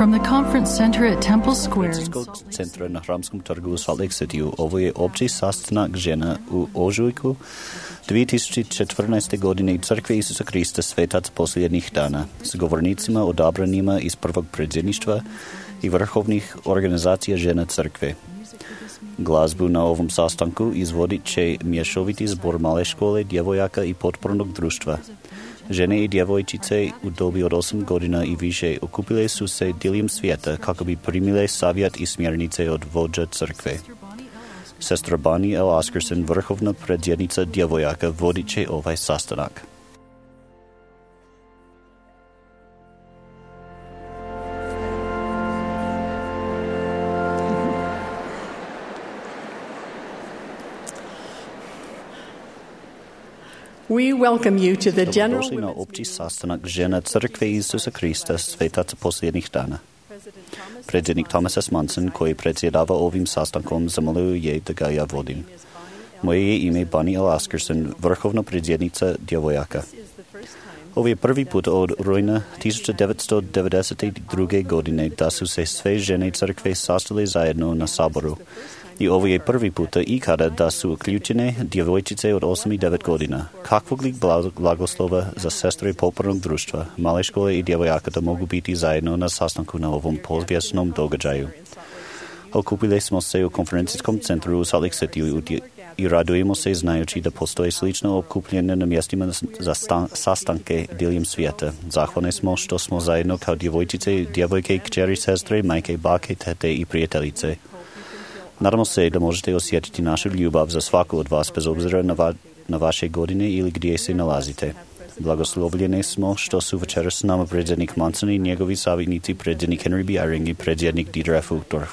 From the conference center at Temple Square. Центра на Храмском торгу Салт-Лейк-Ситiju. Ovo je opći sastanak žena u ožujku 2014. godine Crkve Isusa Krista Svetac posljednjih dana s govornicima odabranima iz prvog predsjedništva i vrhovnih organizacija žena Crkve. Glazbu na ovom sastanku izvodit će mješoviti zbor male škole, djevojaka i potpornog društva. Žene i djevojčice u dobi od 8 godina i više okupile su se diljem svijeta kako bi primile savjet i smjernice od vođa Crkve. Sestra Bonnie L. Oscarson, vrhovna predsjednica djevojaka, vodit će ovaj sastanak. We welcome you to the general Dobrodošli na opći sastanak žena Crkve Isusa Krista Svetaca posljednjih dana. Predsjednik Thomas S. Monson, koji predsjedava ovim sastankom, zamolio je da ga ja vodim. Moje je ime Bonnie L. Oscarson, vrhovna predsjednica djevojaka. Ovo je prvi put od rujna 1992. godine da su se sve žene Crkve sastale zajedno na saboru. I ovo je prvi puta ikada da su uključene djevojčice od 8 i 9 godina. Kakvog li blagoslova za sestre potpornog društva, male škole i djevojaka da mogu biti zajedno na sastanku na ovom povijesnom događaju. Okupili smo se u konferencijskom centru u Salt-Lake-Citiju i radujemo se znajući da postoje slično okupljene na mjestima za sastanke diljem svijeta. Zahvalni smo što smo zajedno kao djevojčice, djevojke, kćeri, sestre, majke, bake, tete i prijateljice. Nadamo se da možete osjetiti našu ljubav za svaku od vas bez obzira na vaše godine ili gdje se nalazite. Blagoslovljeni smo što su večeras s nama predsjednik Monson i njegovi savjetnici, predsjednik Henry B. Eyring i predsjednik Dieter F. Uchtdorf.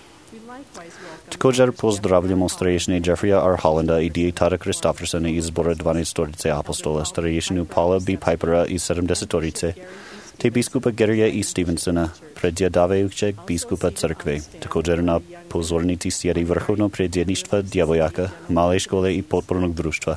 Također pozdravljamo starješine Jeffreya R. Hollanda i dijetara Kristoffersona iz zbora 12 apostola, starješinu Paula B. Pipera iz 70 te biskupa Garya E. Stevensona, predsjedavajućeg biskupa Crkve. Također na pozornici sjedi vrhovno predsjedništva djevojaka, male škole i potpornog društva.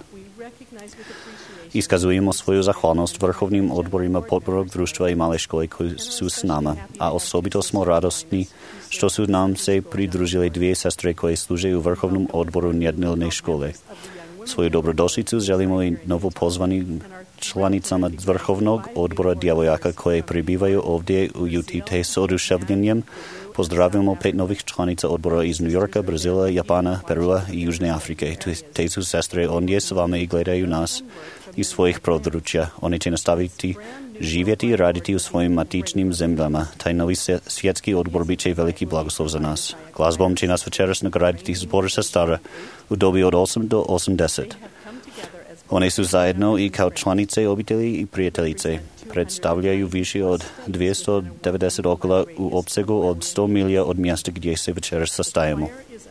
Iskazujemo svoju zahvalnost vrhovnim odborima potpornog društva i male škole koji su s nama, a osobito smo radosni što su nam se pridružile dvije sestre koje služe u vrhovnom odboru nedjeljne škole. Svoju dobrodošlicu želimo i novopozvanim članicama vrhovnog odbora djevojaka koje prebivaju ovdje u Juti, te s oduševljenjem pozdravljamo 5 novih članica odbora iz New Yorka, Brazila, Japana, Perua i Južne Afrike. Te su sestre ondje s vama i gledaju nas iz svojih područja. One će nastaviti živjeti i raditi u svojim matičnim zemljama. Taj novi svjetski odbor bit će veliki blagoslov za nas. Glazbom će nas večeras nagraditi zbor sestara u dobi od 8 do 80. One su zajedno i kao članice obitelji i prijateljice. Predstavljaju više od 290 okolo u opsegu od 100 milija od mjesta gdje se večeras sastajemo.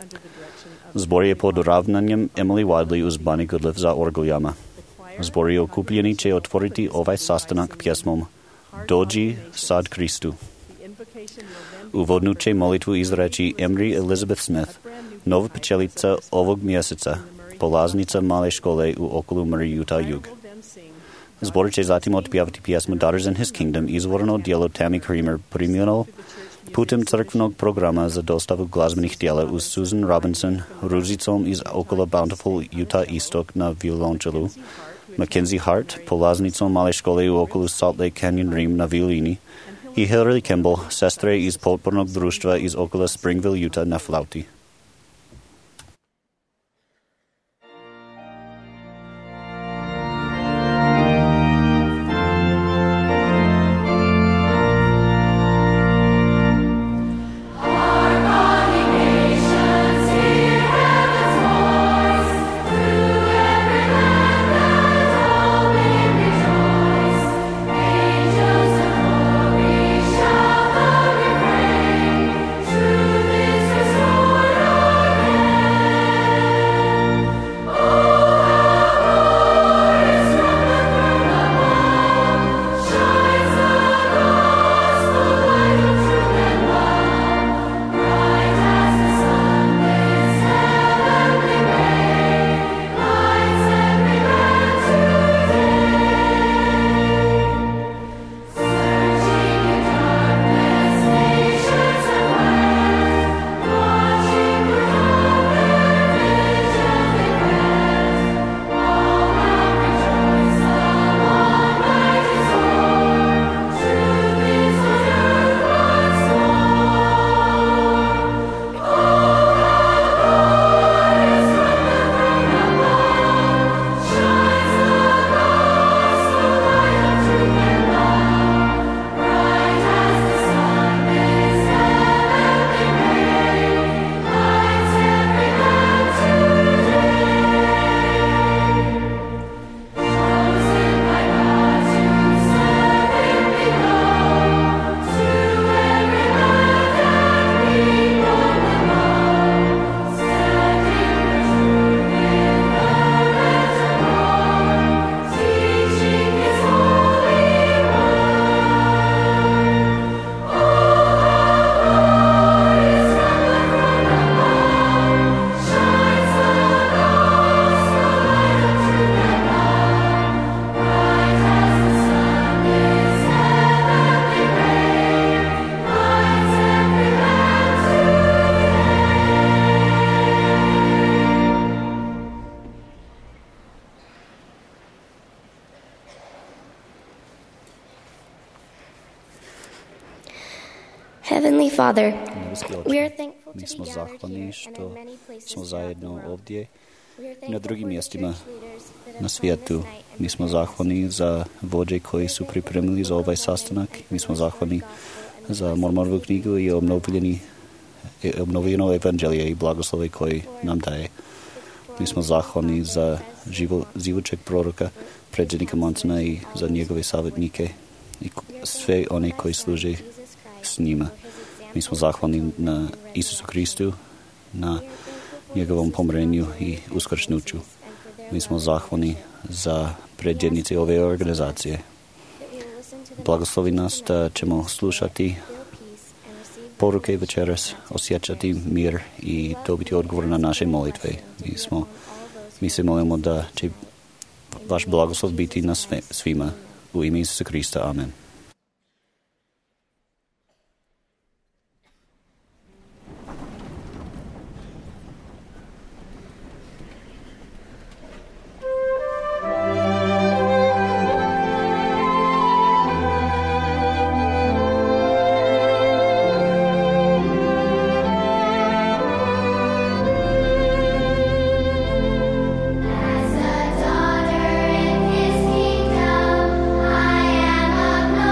Zbor je pod ravnanjem Emily Wadley uz Bonnie Goodliff za orgoljama. Zbor je okupljeni će otvoriti ovaj sastanak pjesmom Dođi sad Kristu. Uvodnu će molitvu izreći Emery Elizabeth Smith, nova pčelica ovog mjeseca, polaznica male škole u okolu Murray, Utah jug. Zbor će zatim otpjevati pjesmu Daughters in His Kingdom, izvorno djelo Tammy Creamer, primljeno putem crkvenog programa za dostavu glazbenih djela uz Susan Robinson, ruzicom iz okolo Bountiful, Utah istok na violončelu, Mackenzie Hart, polaznicom male škole u okolu Salt Lake Canyon Rim na violini, i Hillary Kimball, sestre iz potpornog društva iz okolo Springville, Utah na flauti. Truth is restored. Heavenly Father, Nebeský we Otče, are thankful my to smo be gathered zahvalni here and što in many places smo throughout the zajedno world. ovdje We are i na thankful drugim for the mjestima church leaders that have na planned svijetu. this night and Mi smo prepared us. zahvalni za vođe koji su pripremili za ovaj sastanak. Mi smo zahvalni za Mormonovu knjigu i obnovljeno evanđelje i blagoslove koji nam daje. Mi smo zahvalni za živućeg proroka, predsjednika Monsona i za njegove savjetnike i sve one koji služe s njima. Mi smo zahvalni na Isusu Kristu, na njegovom pomirenju i uskrsnuću. Mi smo zahvalni za predsjednice ove organizacije. Blagoslovi nas da ćemo slušati poruke večeras, osjećati mir i dobiti odgovor na naše molitve. Mi se molimo da će vaš blagoslov biti na svima. U ime Isusa Krista. Amen. As a daughter in his kingdom, I am of no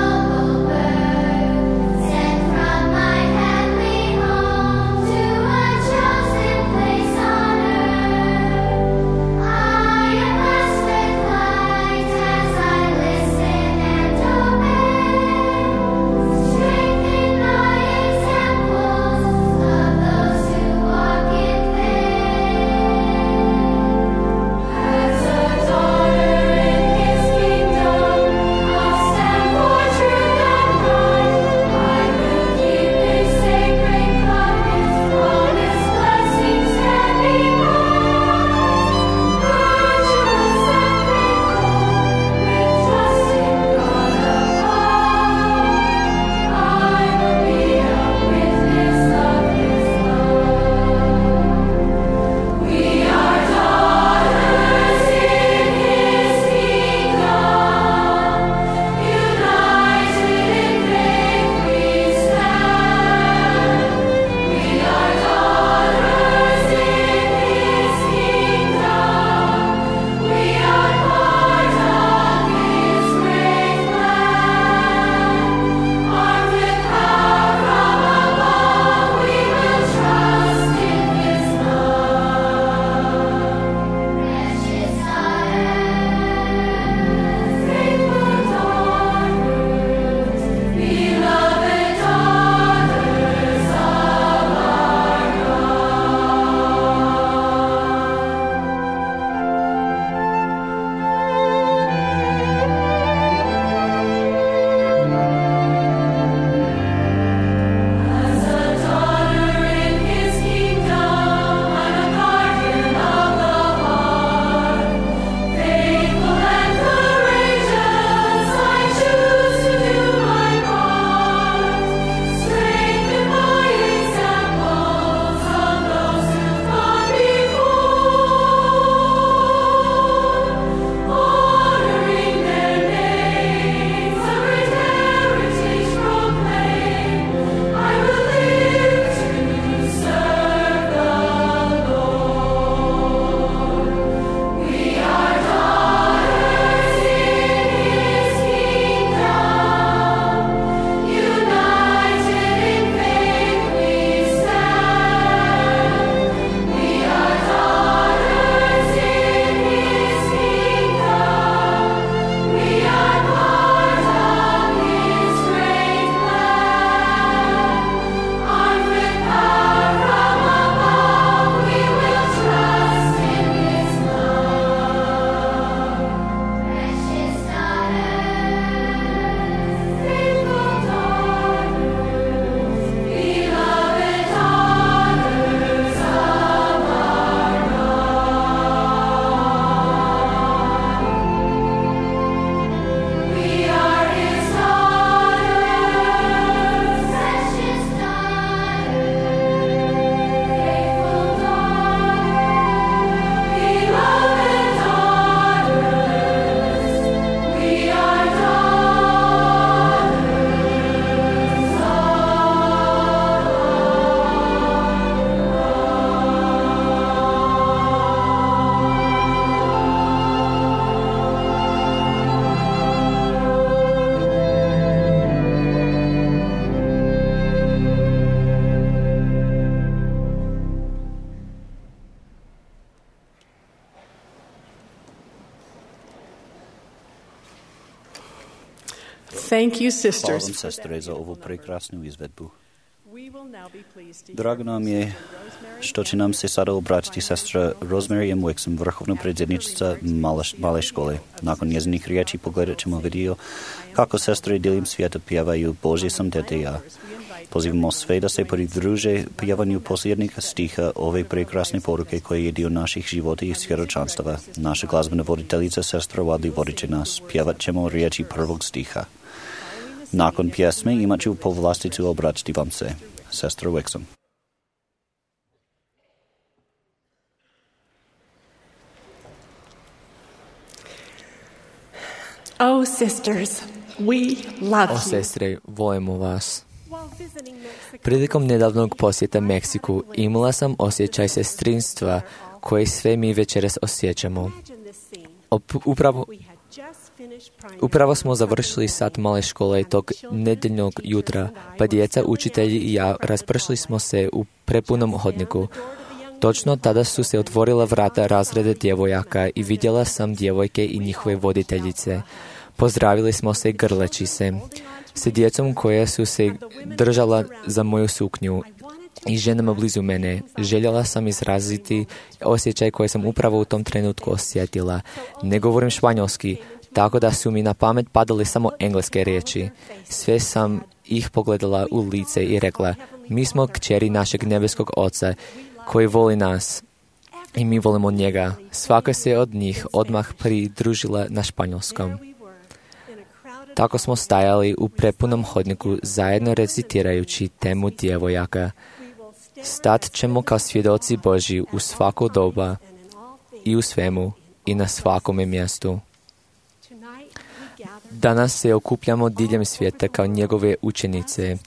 Thank you, Hvala sisters. vam, sestre, za ovu prekrasnu izvedbu. We will now be pleased to Drago nam je što će nam se sada obratiti sestra Rosemary M. Wixom, vrhovna predsjednica male škole. Nakon njezinih riječi pogledat ćemo video kako sestre diljem svijeta pjevaju Božje sam tete ja. Pozivamo sve da se pridruže pjevanju posljednjeg stiha ove prekrasne poruke koje je dio naših života i svjedočanstava. Naša glazbena voditeljica sestra Wadley vodit će nas. Pjevat ćemo riječi prvog stiha. Nakon pjesme imat ću povlasticu obratiti vam se. Sestra Wixom. Oh, sisters, we love O you. sestre, volimo vas. Prilikom nedavnog posjeta Meksiku imala sam osjećaj sestrinstva koje sve mi večeras osjećamo. Upravo smo završili sat male škole tog nedjeljnog jutra, pa djeca, učitelji i ja raspršili smo se u prepunom hodniku. Točno tada su se otvorila vrata razreda djevojaka i vidjela sam djevojke i njihove voditeljice. Pozdravili smo se grleći se. S djecom koja su se držala za moju suknju i ženama blizu mene. Željela sam izraziti osjećaj koji sam upravo u tom trenutku osjetila. Ne govorim španjolski, tako da su mi na pamet padale samo engleske riječi. Sve sam ih pogledala u lice i rekla, mi smo kćeri našeg nebeskog Oca koji voli nas i mi volimo njega. Svaka se od njih odmah pridružila na španjolskom. Tako smo stajali u prepunom hodniku zajedno recitirajući temu djevojaka. Stat ćemo kao svjedoci Božji u svako doba i u svemu i na svakome mjestu. Danas se okupljamo diljem svijeta kao njegove učenice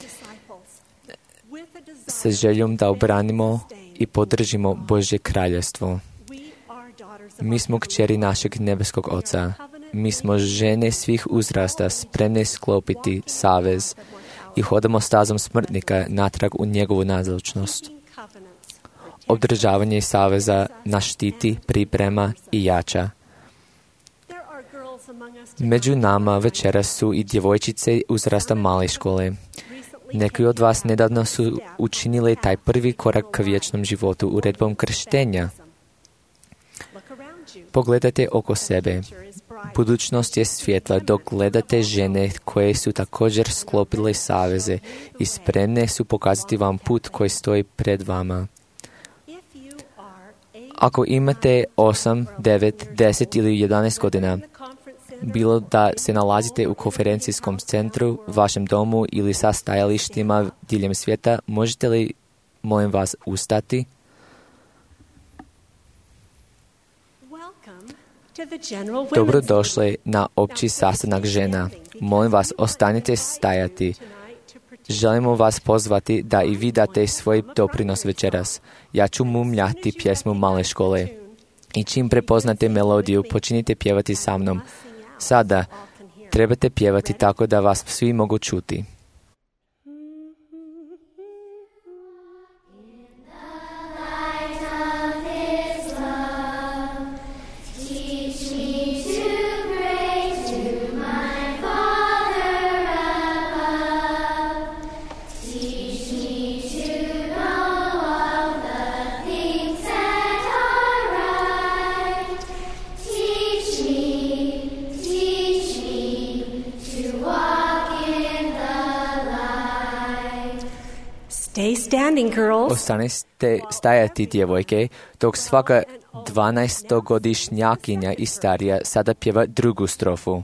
sa željom da obranimo i podržimo Božje kraljevstvo. Mi smo kćeri našeg nebeskog Oca. Mi smo žene svih uzrasta spremne sklopiti savez i hodamo stazom smrtnika natrag u njegovu nazočnost. Održavanje saveza nas štiti, priprema i jača. Među nama večeras su i djevojčice uzrasta male škole. Neki od vas nedavno su učinili taj prvi korak k vječnom životu uredbom krštenja. Pogledajte oko sebe. Budućnost je svjetla dok gledate žene koje su također sklopile saveze i spremne su pokazati vam put koji stoji pred vama. Ako imate 8, 9, 10 ili 11 godina, bilo da se nalazite u konferencijskom centru, vašem domu ili sa stajalištima diljem svijeta, možete li, molim vas, ustati? Dobrodošli na opći sastanak žena. Molim vas, ostanite stajati. Želimo vas pozvati da i vi date svoj doprinos večeras. Ja ću mumljati pjesmu male škole. I čim prepoznate melodiju, počinite pjevati sa mnom. Sada trebate pjevati tako da vas svi mogu čuti. Ostanite stajati, djevojke, dok svaka 12-godišnjakinja i starija sada pjeva drugu strofu.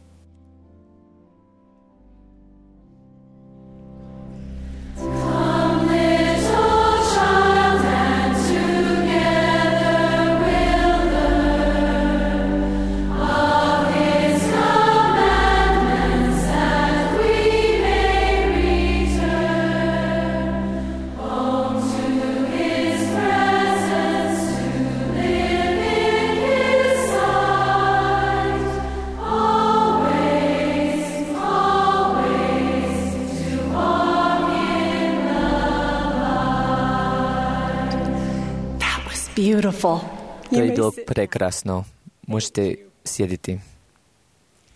Beautiful. To je bilo prekrasno. Možete sjediti.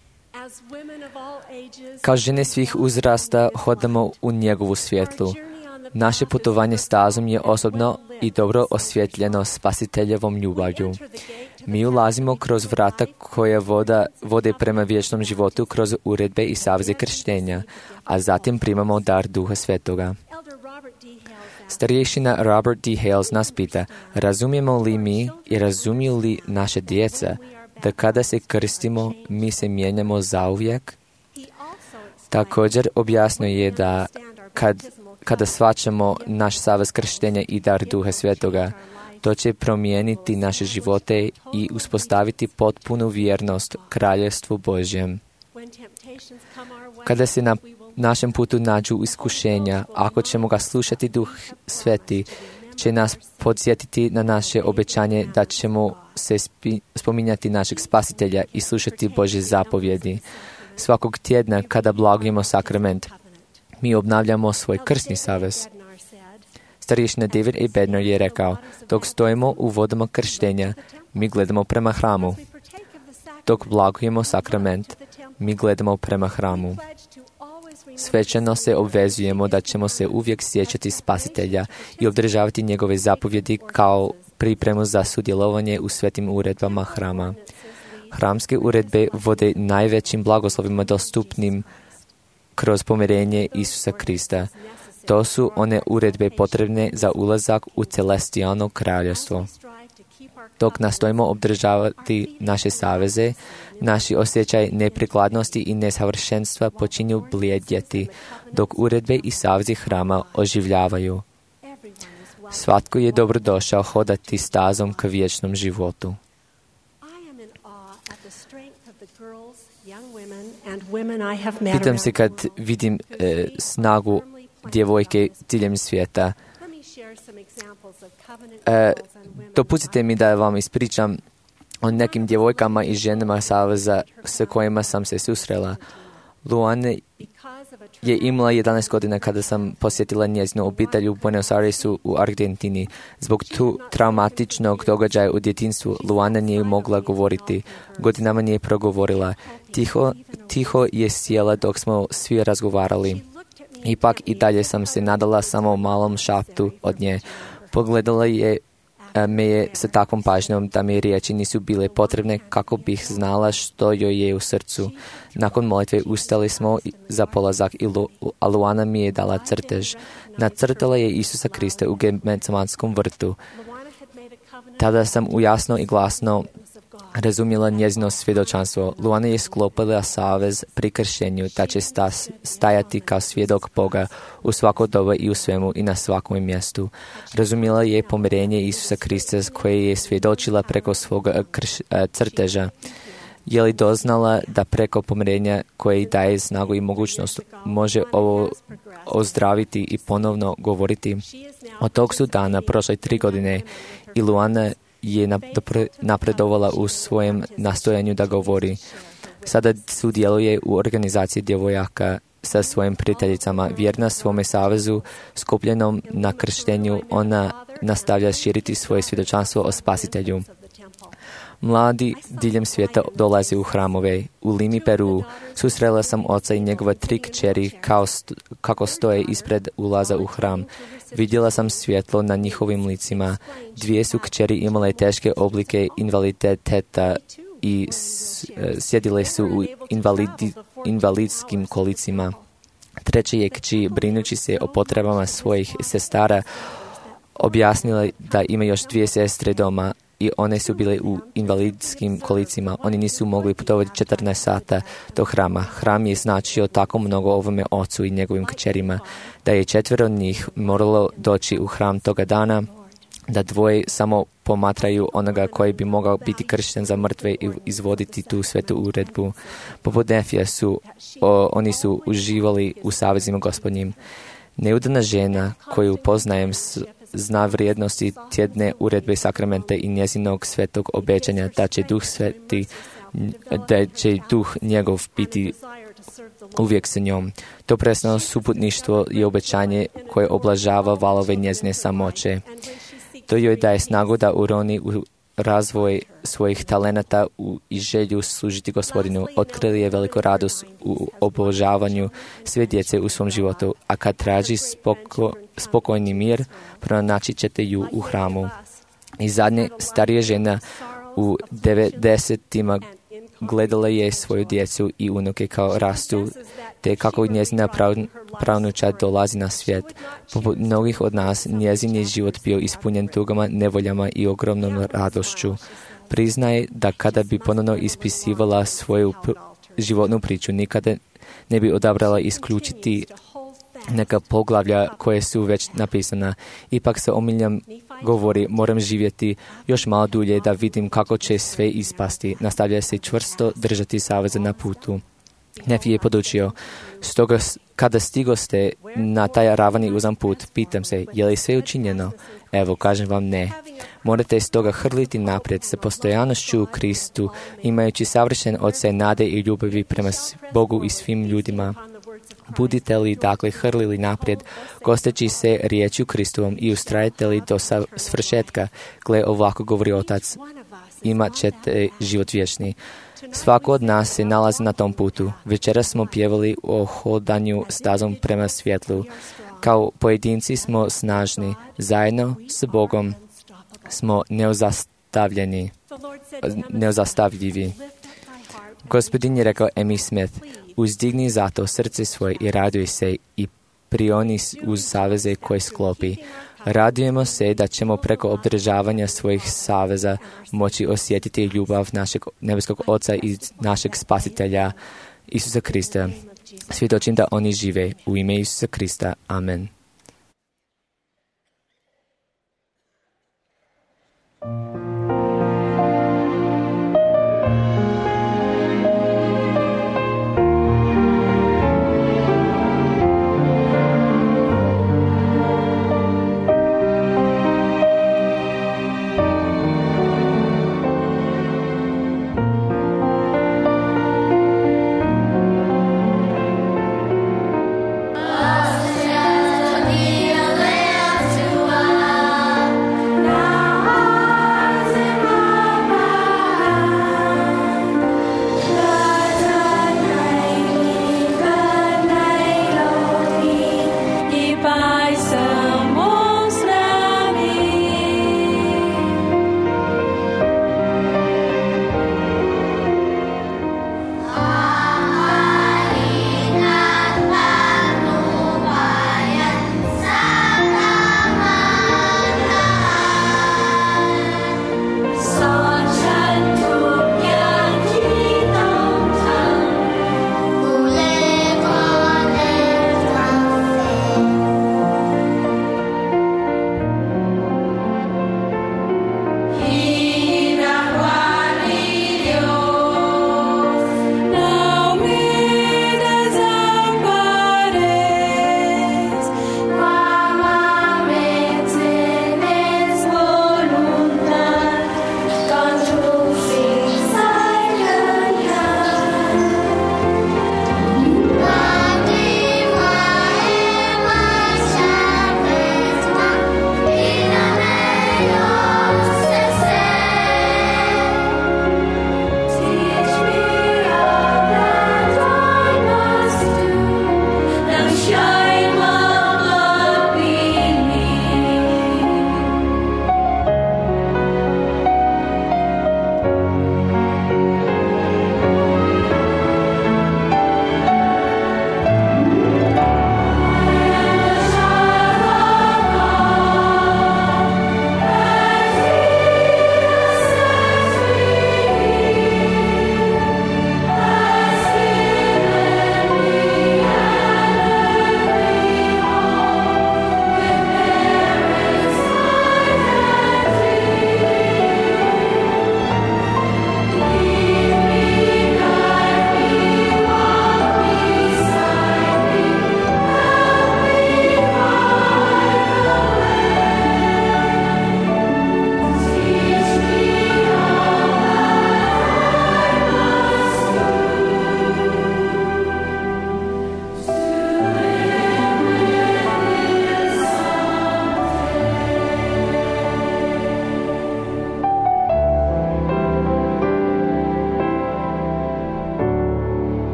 Kao žene svih uzrasta hodamo u njegovu svjetlu. Naše putovanje stazom je osobno i dobro osvjetljeno spasiteljevom ljubavlju. Mi ulazimo kroz vrata koja vode prema vječnom životu kroz uredbe i saveze krštenja, a zatim primamo dar Duha Svetoga. Starješina Robert D. Hales nas pita, razumijemo li mi i razumiju li naše djeca da kada se krstimo, mi se mijenjamo zauvijek? Također objasnio je da kada shvaćamo naš savez krštenja i dar Duha Svetoga, to će promijeniti naše živote i uspostaviti potpunu vjernost Kraljevstvu Božjem. Kada se na našem putu nađu iskušenja, ako ćemo ga slušati, Duh Sveti će nas podsjetiti na naše obećanje da ćemo se spominjati našeg Spasitelja i slušati Božje zapovjedi. Svakog tjedna kada blagujemo sakrament, mi obnavljamo svoj krsni savez. Starješina David A. Bednar je rekao, dok stojimo u vodama krštenja, mi gledamo prema hramu. Dok blagujemo sakrament, mi gledamo prema hramu. Svečano se obvezujemo da ćemo se uvijek sjećati Spasitelja i održavati njegove zapovjedi kao pripremu za sudjelovanje u svetim uredbama hrama. Hramske uredbe vode najvećim blagoslovima dostupnim kroz pomirenje Isusa Krista. To su one uredbe potrebne za ulazak u celestijalno kraljevstvo. Dok nastojimo obdržavati naše saveze, naši osjećaj neprikladnosti i nesavršenstva počinju blijedjeti, dok uredbe i savezi hrama oživljavaju. Svatko je dobrodošao hodati stazom k vječnom životu. Pitam se kad vidim snagu djevojke diljem svijeta. Dopustite mi da vam ispričam o nekim djevojkama i ženama saveza s kojima sam se susrela. Luana je imala 11 godina kada sam posjetila njezinu obitelj u Buenos Airesu u Argentini. Zbog tu traumatičnog događaja u djetinjstvu Luana nije mogla govoriti. Godinama nije progovorila. Tiho je sjela dok smo svi razgovarali. Ipak i dalje sam se nadala samo malom šaptu od nje. Pogledala me je sa takvom pažnjom da mi riječi nisu bile potrebne kako bih znala što joj je u srcu. Nakon molitve ustali smo za polazak a Luana mi je dala crtež. Nacrtala je Isusa Krista u Getsemanskom vrtu. Tada sam jasno i glasno razumjela njezino svjedočanstvo. Luana je sklopila savez pri kršenju da će stajati kao svjedok Boga u svako doba i u svemu i na svakom mjestu. Razumjela je pomirenje Isusa Krista koje je svjedočila preko svog crteža. Je li doznala da preko pomirenja koje daje snagu i mogućnost može ovo ozdraviti i ponovno govoriti? Od tog su dana prošle 3 godine i Luana je napredovala u svojem nastojanju da govori. Sada sudjeluje u organizaciji djevojaka sa svojim prijateljicama. Vjerna svome savezu, skupljenom na krštenju, ona nastavlja širiti svoje svjedočanstvo o Spasitelju. Mladi diljem svijeta dolaze u hramove. U Limi, Peru, susrela sam oca i njegove 3 kćeri kako stoje ispred ulaza u hram. Vidjela sam svjetlo na njihovim licima. 2 su kćeri imale teške oblike invaliditeta i sjedile su u invalidskim kolicima. 3. je kći, brinući se o potrebama svojih sestara, objasnila da ima još 2 sestre doma i one su bile u invalidskim kolicima. Oni nisu mogli putovati 14 sata do hrama. Hram je značio tako mnogo ovome ocu i njegovim kćerima da je 4 njih moralo doći u hram toga dana, da 2 samo pomatraju onoga koji bi mogao biti kršten za mrtve i izvoditi tu svetu uredbu. Poput Nefija oni su uživali u savezima Gospodnjim. Neudana žena koju poznajem zna vrijednosti tjedne uredbe sakramenta i njezinog svetog obećanja da će duh njegov biti uvijek sa njom. To presno suputništvo je obećanje koje oblažava valove njezine samoće. To joj daje snagu da uroni razvoj svojih talenata i želju služiti Gospodinu. Otkrili je veliku radost u obožavanju sve djece u svom životu, a kad traži spokojni mir, pronaći ćete ju u hramu. I zadnje, starija žena u 90-ima gledala je svoju djecu i unuke kao rastu, te kako njezina pravnučad dolazi na svijet. Poput mnogih od nas, njezin je život bio ispunjen tugama, nevoljama i ogromnom radošću. Priznaje da kada bi ponovno ispisivala svoju životnu priču, nikada ne bi odabrala isključiti neka poglavlja koje su već napisana. Ipak se omiljam govori, moram živjeti još malo dulje da vidim kako će sve ispasti. Nastavlja se čvrsto držati saveza na putu. Nefi je podučio, stoga kada stigoste na taj ravani uzan put, pitam se, je li sve učinjeno? Evo, kažem vam ne. Morate stoga hrliti naprijed sa postojanošću u Kristu, imajući savršen odsej nade i ljubavi prema Bogu i svim ljudima. Budite li dakle hrlili naprijed, gosteći se riječju Kristovom i ustrajete li do svršetka, gle ovako govori Otac, imat ćete život vječni. Svako od nas se nalazi na tom putu. Večeras smo pjevali o hodanju stazom prema svjetlu. Kao pojedinci smo snažni, zajedno s Bogom smo neuzastavljivi. Gospodin je rekao Amy Smith, uzdigni zato srce svoje i raduj se i prioni uz saveze koje sklopi. Radujemo se da ćemo preko obdržavanja svojih saveza moći osjetiti ljubav našeg nebeskog Oca i našeg Spasitelja Isusa Krista. Svjedočim da oni žive u ime Isusa Krista. Amen.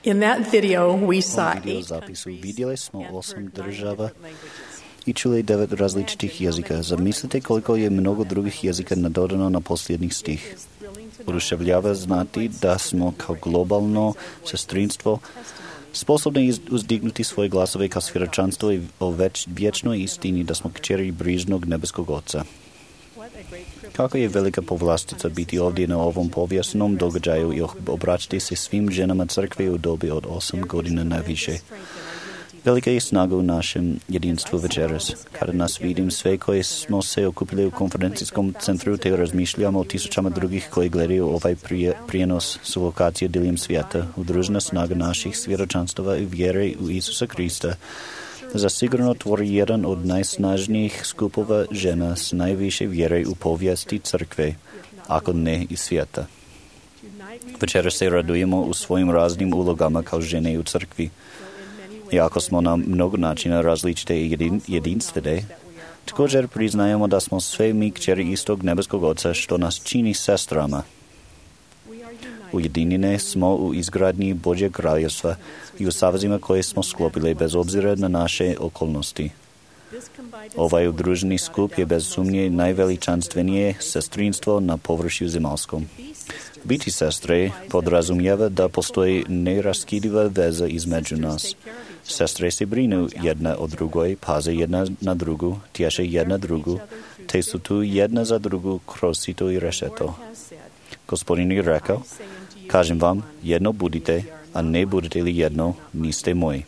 In that video, we saw videozapis vidjeli smo 8 država i čuli 9 različitih jezika. Zamislite koliko je mnogo drugih jezika nadodano na posljednji stih. Oduševljava znati da smo kao globalno sestrinstvo sposobni uzdignuti svoje glasove kao svjedočanstvo o vječnoj istini da smo kćeri brižnog nebeskog Oca. Kako je velika povlastica biti ovdje na ovom povijesnom događaju i obraćati se svim ženama crkve u dobi od 8 godina najviše. Velika je snaga u našem jedinstvu večeras. Kada nas vidim sve koji smo se okupili u konferencijskom centru te razmišljamo o tisućama drugih koji gledaju ovaj prijenos s lokacije diljem svijeta, udružena snaga naših svjedočanstava i vjere u Isusa Krista zasigurno tvori jedan od najsnažnijih skupova žena s najviše vjere u povijesti crkve, ako ne i svijeta. Večeras se radujemo u svojim raznim ulogama kao žene u crkvi. Iako smo na mnogo načina različite i jedinstvene, također priznajemo da smo sve mi kćeri istog nebeskog Oca što nas čini sestrama. Ujedinjene smo u izgradnji Božjeg kraljevstva i u savezima koje smo sklopili bez obzira na naše okolnosti. Ovaj udruženi skup je bez sumnje najveličanstvenije sestrinstvo na površju zemaljskom. Biti sestre podrazumijeva da postoji neraskidiva veza između nas. Sestre se brinu jedna o drugoj, paze jedna na drugu, tješe jedna drugu, te su tu jedna za drugu kroz sito i rešeto. Gospodin je rekao, kažem vam, jedno budite, a ne budete li jedno, niste moji.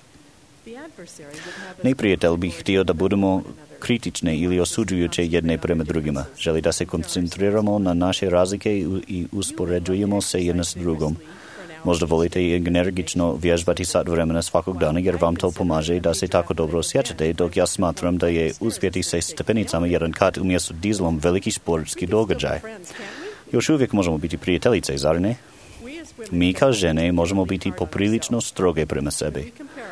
Neprijatelj bi htio da budemo kritične ili osuđujuće jedne prema drugima. Želi da se koncentriramo na naše razlike i uspoređujemo se jedna s drugom. Možda volite i energično vježbati sat vremena svakog dana jer vam to pomaže da se tako dobro osjećate, dok ja smatram da je uspjeti se stepenicama jedan kat umjesto dizlom veliki sportski događaj. Još uvijek možemo biti prijateljice, zar ne? Mi kao žene možemo biti poprilično stroge prema sebi.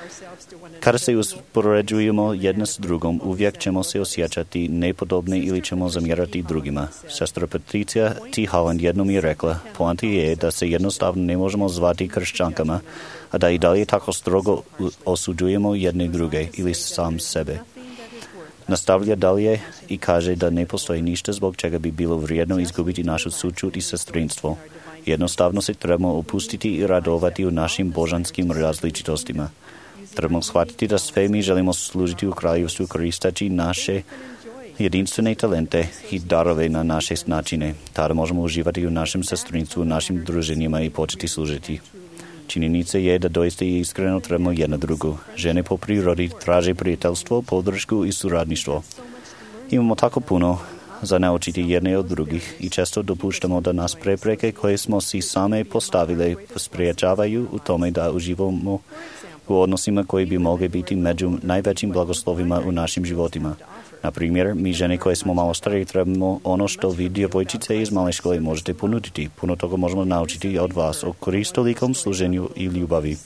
Kada se uspoređujemo jedna s drugom, uvijek ćemo se osjećati nepodobne ili ćemo zamjerati drugima. Sestra Patricia T. Holland jednom je rekla, poanta je da se jednostavno ne možemo zvati kršćankama, a da i dalje tako strogo osuđujemo jedne druge ili sam sebe. Nastavlja dalje i kaže da ne postoji ništa zbog čega bi bilo vrijedno izgubiti našu sućut i sestrinstvo. Jednostavno se trebamo opustiti i radovati u našim božanskim različitostima. Trebamo shvatiti da sve mi želimo služiti u kraljevstvu koristeći naše jedinstvene talente i darove na naše načine. Tada možemo uživati u našem sestrinstvu, u našim druženjima i početi služiti. Činjenica je da doista i iskreno trebamo jedna drugu. Žene po prirodi traže prijateljstvo, podršku i suradništvo. Imamo tako puno za naučiti jedne od drugih i često dopuštamo da nas prepreke koje smo si same postavile spriječavaju u tome da uživamo u odnosima koji bi mogli biti među najvećim blagoslovima u našim životima. Na primjer, mi žene koje smo malo stariji trebamo ono što vi djevojčice iz male škole možete ponuditi. Puno toga možemo naučiti od vas o koristolikom služenju i ljubavi.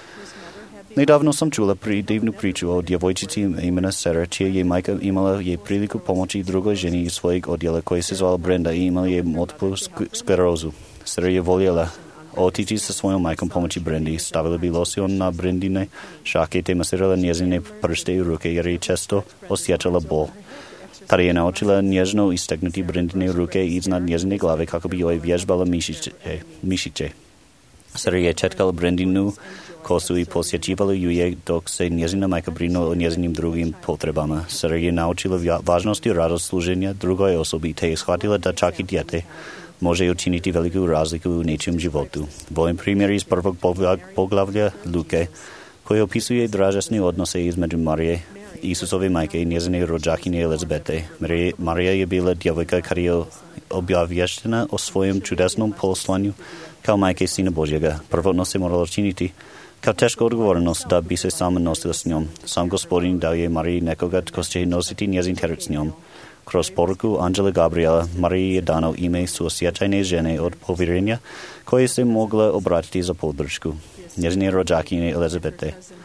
Nedavno sam čula divnu priču o djevojčici imena Sarah, čija je majka imala je priliku pomoći drugoj ženi iz svojeg odjela koja se zvala Brenda i imala je multiplu sklerozu. Sarah je voljela otići sa svojom majkom pomoći Brendi, stavila bi losion na Brendine šake te masirala njezine prste i ruke jer je često osjećala bol. Tada je naučila nježno istegnuti Brendine ruke iznad njezine glave kako bi joj vježbala mišiće. Sarah je četkala Brendinu kosu i posjećivala ju je dok se njezina majka brinula o njezinim drugim potrebama. Sarah je naučila važnost i radost služenja drugoj osobi te je shvatila da čak i dijete može učiniti veliku razliku u nečijem životu. Volim primjer iz prvog poglavlja Luke, koji opisuje dražesne odnose između Marije, Isusove majke i njezine rođakinje Elizabete. Marija je bila djevojka kada je obavještena o svojem čudesnom poslanju kao majke Sina Božjega. Prvotno se morala činiti kao teška odgovornost da bi se sama nosila s njom. Sam Gospodin dao je Mariji nekoga tko će nositi njezin teret s njom. Kroz poruku Anđela Gabriela, Mariji je dano ime suosjećajne žene od povjerenja koje se mogla obratiti za podršku. Njezine rođakinje Elizabete.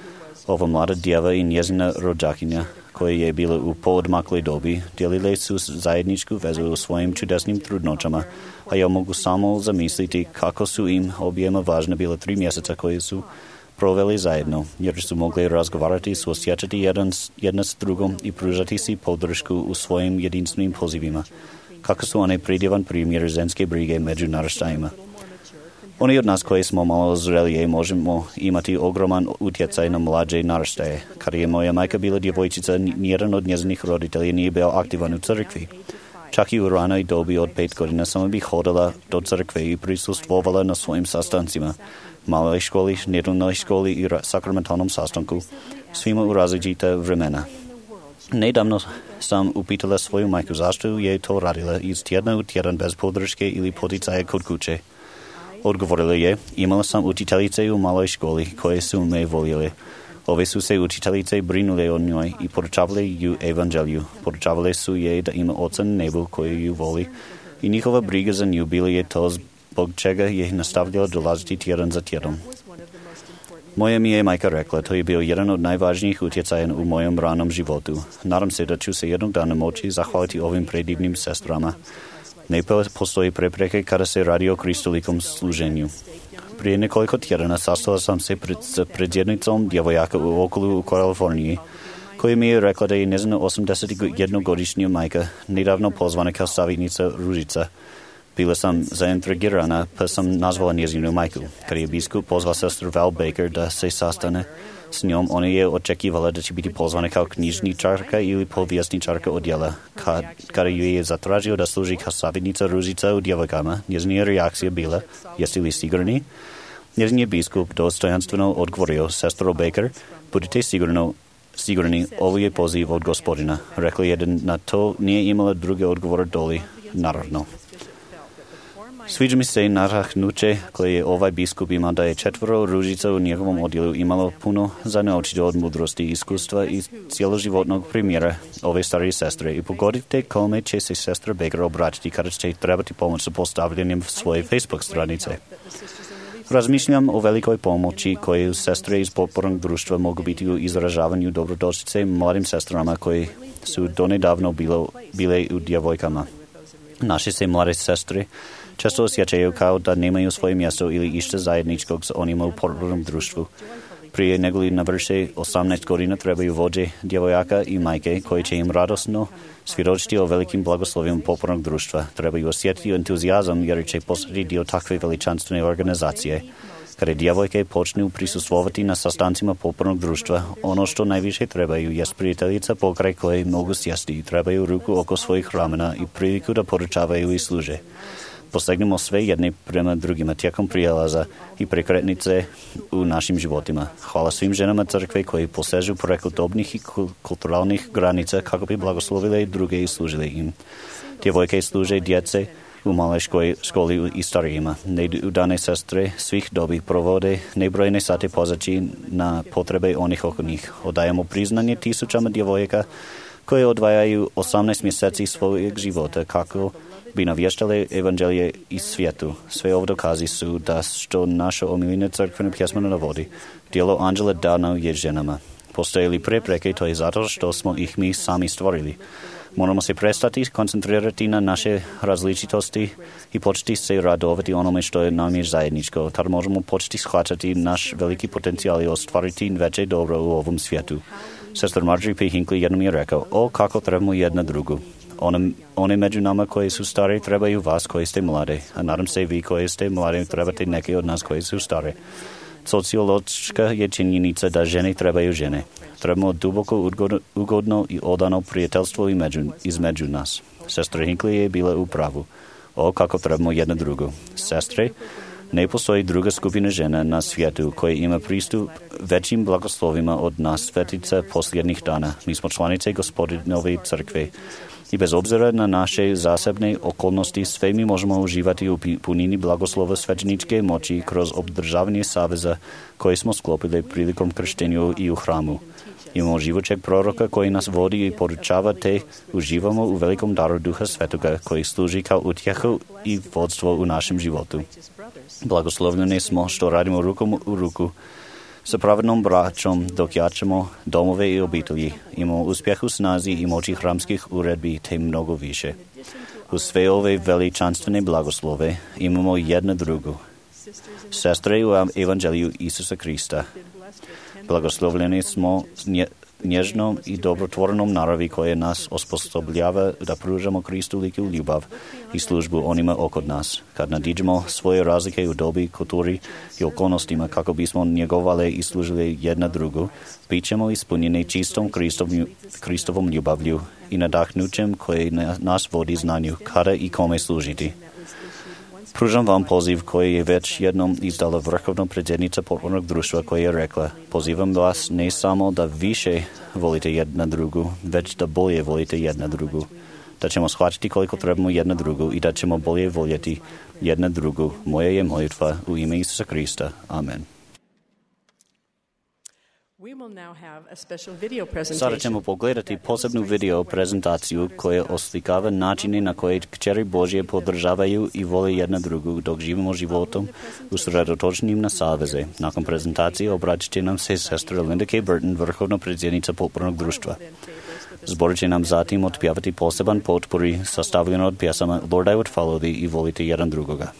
Ova mlada djeva i njezina rođakinja, koja je bila u poodmakloj dobi, dijelile su zajedničku vezu u svojim čudesnim trudnoćama, a ja mogu samo zamisliti kako su im objema važna bila 3 mjeseca koje su proveli zajedno, jer su mogli razgovarati, suosjećati jedna s drugom i pružati si podršku u svojim jedinstvenim pozivima. Kako su one predjevan primjer ženske brige među naraštajima. Oni od nas koji smo malo zrelije možemo imati ogroman utjecaj na mlađe naraštaje. Kada je moja majka bila djevojčica, nijedan od njezinih roditelja nije bio aktivan u crkvi. Čak i u ranoj dobi od 5 godina samo bih hodala do crkve i prisustvovala na svojim sastancima. Maloj školi, nedeljnoj školi i sakramentalnom sastanku, svima u različita vremena. Nedavno sam upitala svoju majku zašto je to radila iz tjedna u tjedan bez podrške ili poticaja kod kuće. Odgovorila je, imala sam učiteljice u maloj školi koje su me voljele. Ove su se učiteljice brinule o njoj i poručavale ju evanđelju. Poručavale su je da ima oca na nebu koji ju voli i njihova briga za nju bila je to zbog čega je nastavljala dolaziti tjedan za tjedom. Moja mi je majka rekla, to je bio jedan od najvažnijih utjecaja u mojem ranom životu. Nadam se da ću se jednog dana moći zahvaliti ovim predivnim sestrama. Ne postoji prepreke kada se radi o kristolikom služenju. Prije nekoliko tjedana sastala sam se pred jednicom djevojaka u okolu u Kaliforniji, koja mi je rekla da je njezina 81-godišnja majka nedavno pozvana kao savjetnica Ružica. Bila sam zaintrigirana, pa sam nazvala njezinu majku. Kad je biskup pozvao sestru Val Baker da se sastane s njom, ona je očekivala da će biti pozvana kao knjižničarka ili povjesničarka odjela. Kada ju je zatražio da služi kao savjetnica Ružica u djevojkama, njezina reakcija bila, jeste li sigurni? Njezin je biskup dostojanstveno odgovorio, sestro Baker, budite sigurni, ovo je poziv od Gospodina. Rekla je da na to nije imala druge odgovore doli, naravno. Sviđa mi se nadahnuće koje je ovaj biskup imao da je 4 Ružica u njegovom odjelu imalo puno za naučiti od mudrosti, iskustva i cijeloživotnog primjera ove starije sestre. I pogodite kome će se sestra Baker obratiti kada će trebati pomoć sa postavljanjem svoje Facebook stranice. Razmišljam o velikoj pomoći koje sestre iz potpornog društva mogu biti u izražavanju dobrodošlice mladim sestrama koji su donedavno bile u djevojkama. Naše se mlade sestre često osjećaju kao da nemaju svoje mjesto ili išta zajedničkog s onima u potpornom društvu. Prije nego li navrše 18 godina trebaju vođe djevojaka i majke koji će im radosno svjedočiti o velikim blagoslovima potpornog društva. Trebaju osjetiti entuzijazam jer će postati dio takve veličanstvene organizacije. Kada djevojke počnu prisustvovati na sastancima potpornog društva, ono što najviše trebaju jest prijateljica pokraj koje mogu sjesti i trebaju ruku oko svojih ramena i priliku da poručavaju i služe. Posegnemo sve jedne prema drugima tijekom prijelaza i prekretnice u našim životima. Hvala svim ženama crkve koji posežu preko dobnih i kulturalnih granica kako bi blagoslovile druge i služile im. Djevojke služe djece u maloj školi i starijima. Neudane sestre svih dobi provode nebrojene sate pozaći na potrebe onih oko njih. Odajemo priznanje tisućama djevojaka koje odvajaju 18 mjeseci svojeg života kako bi navještale evanđelje iz svijetu. Sve ovo dokazi su da što naša omiljena crkvena pjesma navodi. Djelo anđela dano je ženama. Postoje li prepreke, to je zato što smo ih mi sami stvorili. Moramo se prestati koncentrirati na naše različitosti i početi se radovati onome što je nam je zajedničko. Tada možemo početi shvaćati naš veliki potencijal i ostvariti veće dobro u ovom svijetu. Sestor Marjorie P. Hinckley jednom je rekao, kako trebamo jedna drugu. One među nama koji su stare trebaju vas koji ste mlade, a nadam se vi koji ste mlade trebate neke od nas koji su stare. Sociološka je činjenica da žene trebaju žene. Trebamo duboko ugodno i odano prijateljstvo između nas. Sestra Hinckley je bila u pravu. Kako trebamo jedna drugu. Sestre, ne postoji druga skupina žena na svijetu koja ima pristup većim blagoslovima od nas svetica posljednjih dana. Mi smo članice Gospodinove crkve. I bez obzira na naše zasebne okolnosti, sve mi možemo uživati u punini blagoslova svećeničke moći kroz obdržavanje saveza koje smo sklopili prilikom krštenju i u hramu. Imamo živočeg proroka koji nas vodi i poručava te uživamo u velikom daru Duha Svetoga koji služi kao utjehu i vodstvo u našem životu. Blagoslovljeni smo što radimo rukom u ruku Sa pravednom braćom dok jačamo domove i obitelji, imamo uspjeh u snazi i moći hramskih uredbi te mnogo više. U sve ove veličanstvene blagoslove imamo jedna drugu. Sestre u Evanđelju Isusa Krista. Blagoslovljeni smo nježnom i dobrotvornom naravi koje nas osposobljava da pružamo Kristu liku ljubav i službu onima oko nas. Kad nadiđemo svoje razlike u dobi, kulturi i okolnostima kako bismo njegovali i služili jedna drugu, bit ćemo ispunjeni čistom Kristovom ljubavlju i nadahnućem koje nas vodi znanju kada i kome služiti. Pružam vam poziv koji je već jednom izdala vrhovna predsjednica potpornog društva koja je rekla: pozivam vas ne samo da više volite jedna drugu, već da bolje volite jedna drugu. Da ćemo shvatiti koliko trebamo jedna drugu i da ćemo bolje voljeti jedna drugu. Moja je molitva u ime Isusa Krista. Amen. Sada ćemo pogledati posebnu video prezentaciju koja oslikava načine na koje kćeri Božje podržavaju i vole jedna drugu dok živimo životom usredotočenim na saveze. Nakon prezentacije obratit će nam se sestra Linda K. Burton, vrhovna predsjednica potpornog društva. Zbor će nam zatim otpjevati poseban potpori sastavljen od pjesama Lord I would follow thee i volite jedan drugoga.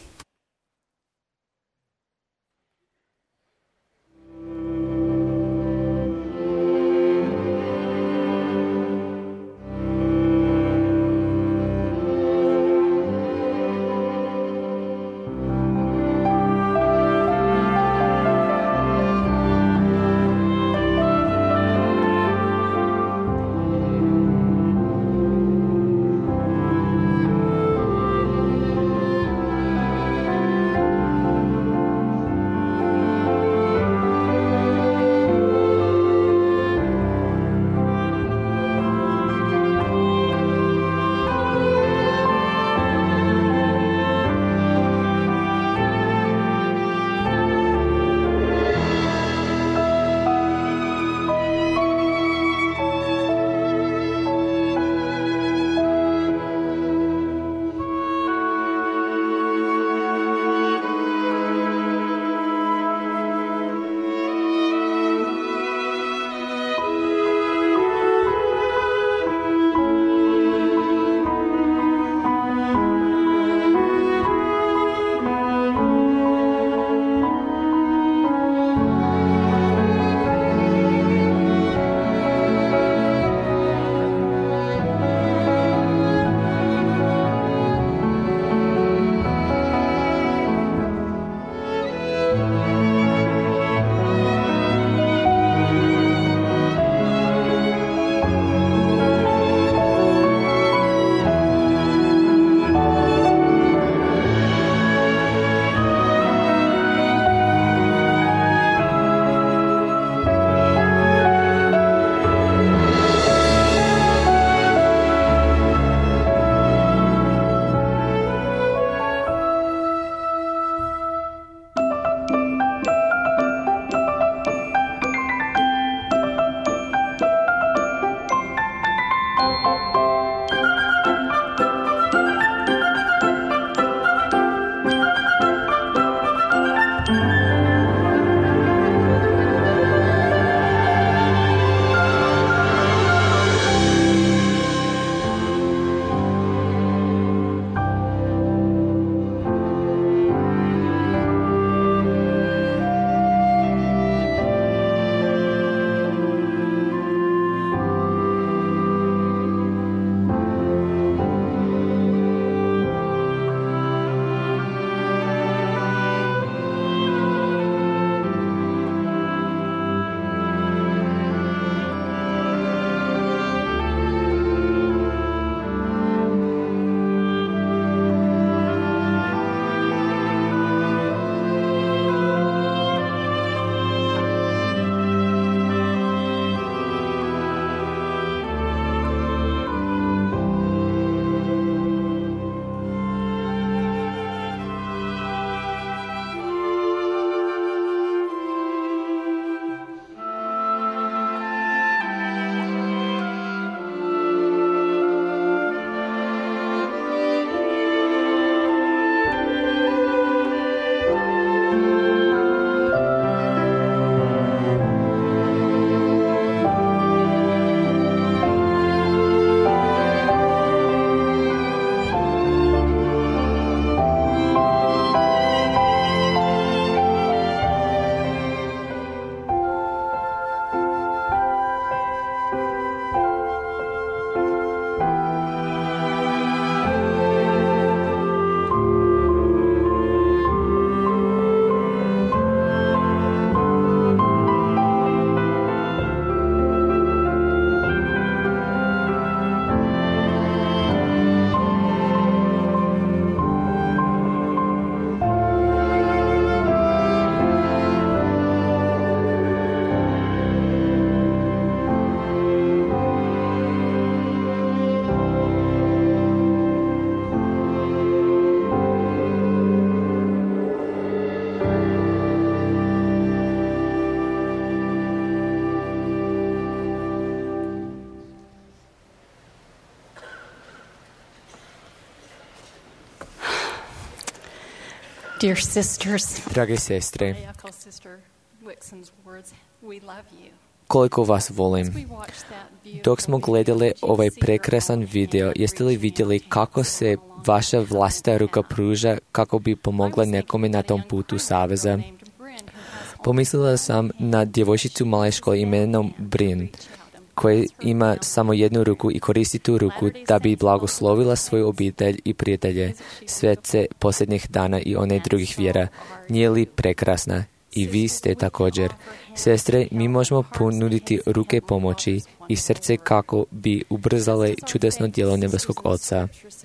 Dear sisters, Drage sestre, I echo Sister Wixom's words. We love you. koliko vas volim. We watched that beautiful Dok smo gledali ovaj prekrasan video, jeste li vidjeli kako se vaša vlastita ruka pruža kako bi pomogla nekome na tom putu saveza? Pomislila sam na djevojčicu male škole imenom Bryn, koja ima samo jednu ruku i koristi tu ruku da bi blagoslovila svoju obitelj i prijatelje, svece posljednjih dana i one drugih vjera. Nije li prekrasna? I vi ste također. Sestre, mi možemo ponuditi ruke pomoći i srce kako bi ubrzale čudesno djelo nebeskog Oca.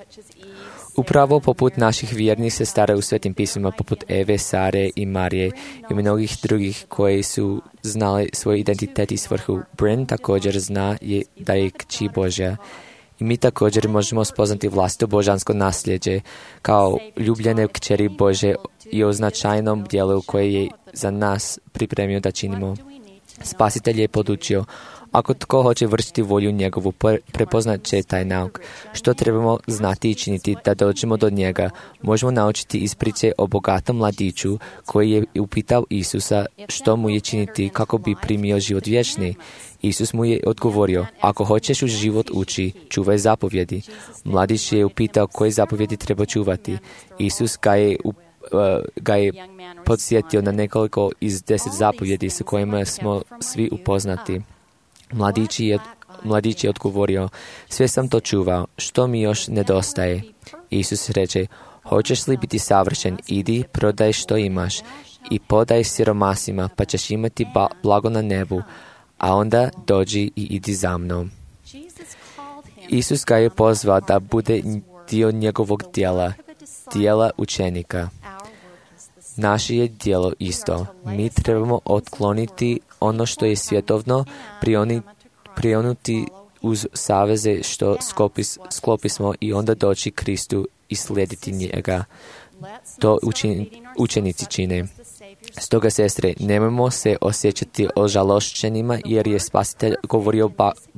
Upravo poput naših vjernih sestara u Svetim pismima, poput Eve, Sare i Marije i mnogih drugih koji su znali svoj identitet i svrhu, Bryn također zna da je kći Božja. I mi također možemo spoznati vlastito božansko nasljeđe kao ljubljene kćeri Bože i o značajnom djelu koje je za nas pripremio da činimo. Spasitelj je podučio, ako tko hoće vršiti volju njegovu, prepoznat će taj nauk. Što trebamo znati i činiti da dođemo do njega? Možemo naučiti iz priče o bogatom mladiću koji je upitao Isusa što mu je činiti kako bi primio život vječni. Isus mu je odgovorio, ako hoćeš u život ući, čuvaj zapovjedi. Mladić je upitao koje zapovjedi treba čuvati. Isus ga je podsjetio na nekoliko iz 10 zapovjedi s kojima smo svi upoznati. Mladić je odgovorio, sve sam to čuvao, što mi još nedostaje? Isus reče, hoćeš li biti savršen, idi, prodaj što imaš i podaj siromasima, pa ćeš imati blago na nebu, a onda dođi i idi za mnom. Isus ga je pozvao da bude dio njegovog dijela učenika. Naše je djelo isto. Mi trebamo otkloniti ono što je svjetovno, prionuti uz saveze što sklopismo i onda doći Kristu i slijediti njega. To učenici čine. Stoga, sestre, nemojmo se osjećati ožalošćenima jer je Spasitelj govorio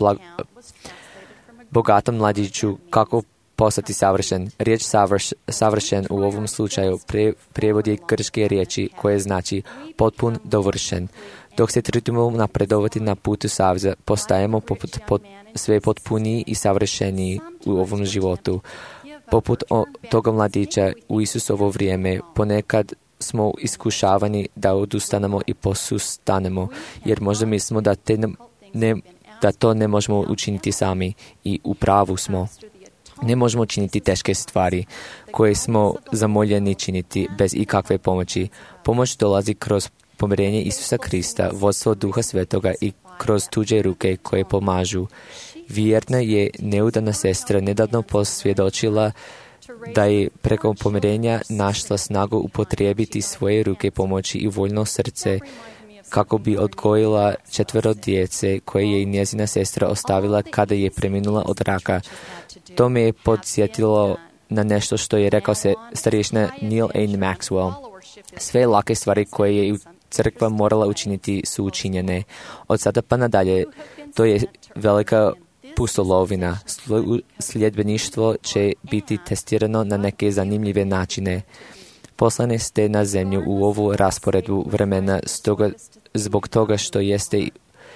bogatom mladiću kako postati savršen. Riječ savršen u ovom slučaju prijevod je grčke riječi koje znači potpun, dovršen. Dok se trudimo napredovati na putu saveza, postajemo sve potpuniji i savršeniji u ovom životu. Poput toga mladića u Isusovo vrijeme ponekad smo iskušavani da odustanemo i posustanemo, jer možda mislimo da to ne možemo učiniti sami i u pravu smo. Ne možemo činiti teške stvari koje smo zamoljeni činiti bez ikakve pomoći. Pomoć dolazi kroz pomirenje Isusa Krista, vodstvo Duha Svetoga i kroz tuđe ruke koje pomažu. Vjerna je neudana sestra nedavno posvjedočila da je preko pomirenja našla snagu upotrijebiti svoje ruke pomoći i voljno srce kako bi odgojila 4 djece koje je njezina sestra ostavila kada je preminula od raka. To me je podsjetilo na nešto što je rekao starješina Neil A. Maxwell. Sve lake stvari koje je crkva morala učiniti su učinjene. Od sada pa nadalje, to je velika pustolovina. Sljedbeništvo će biti testirano na neke zanimljive načine. Poslane ste na zemlju u ovu rasporedbu vremena zbog toga što jeste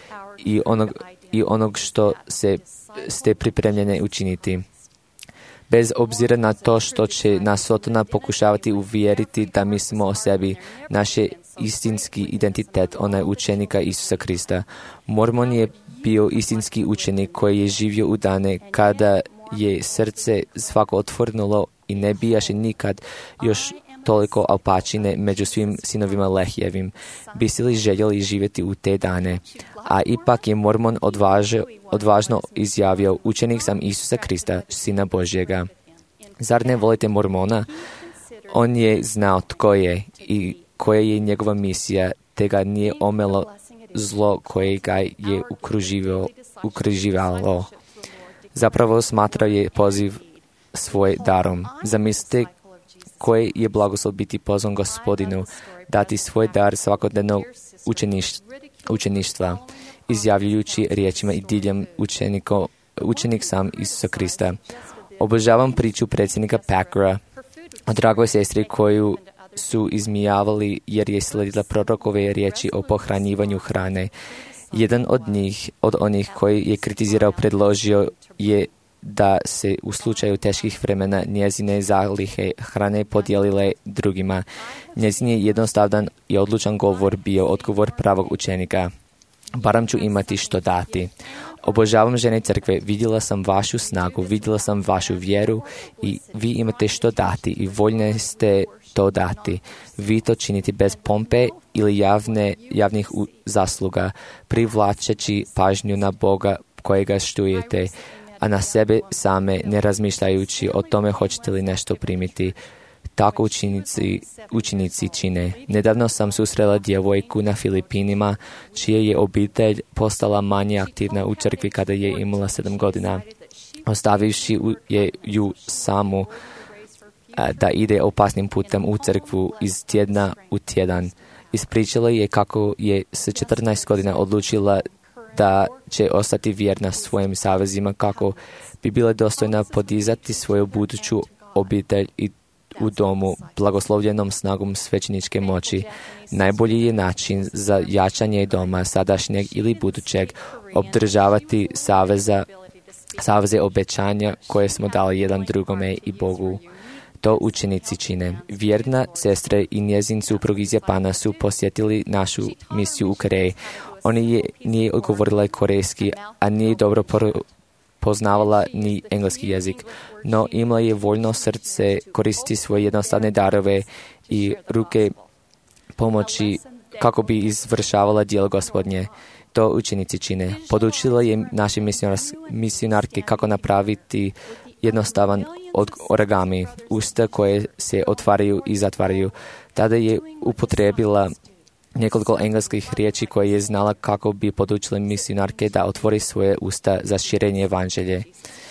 i onog što ste pripremljene učiniti. Bez obzira na to što će nas Sotona pokušavati uvjeriti da mislimo o sebi, naš istinski identitet, onaj učenika Isusa Krista. Mormon je bio istinski učenik koji je živio u dane kada je srce svako otvornulo i ne bijaše nikad još toliko alpačine među svim sinovima Lehijevim. Biste li željeli živjeti u te dane? A ipak je Mormon odvažno izjavio, učenik sam Isusa Krista, Sina Božjega. Zar ne volite Mormona? On je znao tko je i koja je njegova misija, te ga nije omelo zlo koje ga je ukruživalo. Zapravo smatrao je poziv svoj darom. Zamislite koji je blagoslov biti pozvan Gospodinu, dati svoj dar svakodnevnog učeništva, izjavljujući riječima i diljem učenik sam Isusa Krista. Obožavam priču predsjednika Packera o dragoj sestri koju su izmijavali jer je sledila prorokove riječi o pohranjivanju hrane. Jedan od onih koji je kritizirao predložio je da se u slučaju teških vremena njezine zalihe hrane podijelile drugima. Njezin je jednostavan i odlučan govor bio odgovor pravog učenika. Barem ću imati što dati. Obožavam žene crkve, vidjela sam vašu snagu, vidjela sam vašu vjeru i vi imate što dati i voljni ste to dati. Vi to činite bez pompe ili javnih zasluga, privlačeći pažnju na Boga kojega štujete, a na sebe same ne razmišljajući o tome hoćete li nešto primiti. Tako učenici čine. Nedavno sam susrela djevojku na Filipinima, čija je obitelj postala manje aktivna u crkvi kada je imala 7 godina. Ostavivši ju samu da ide opasnim putem u crkvu iz tjedna u tjedan. Ispričala je kako je s 14 godina odlučila da će ostati vjerna svojim savezima kako bi bila dostojna podizati svoju buduću obitelj i u domu blagoslovljenom snagom svećeničke moći. Najbolji je način za jačanje doma sadašnjeg ili budućeg obdržavati saveze obećanja koje smo dali jedan drugome i Bogu. To učenici čine. Vjerna sestra i njezin suprug iz Japana su posjetili našu misiju u Koreji. Nije odgovorila korejski, a nije dobro poznavala ni engleski jezik, no imala je voljno srce koristiti svoje jednostavne darove i ruke pomoći kako bi izvršavala djelo Gospodnje. To učenici čine. Podučila je naše misionarke kako napraviti jednostavan origami, usta koje se otvaraju i zatvaraju. Tada je upotrijebila nekoliko engleskih riječi koje je znala kako bi podučila misionarke da otvori svoje usta za širenje evanđelje.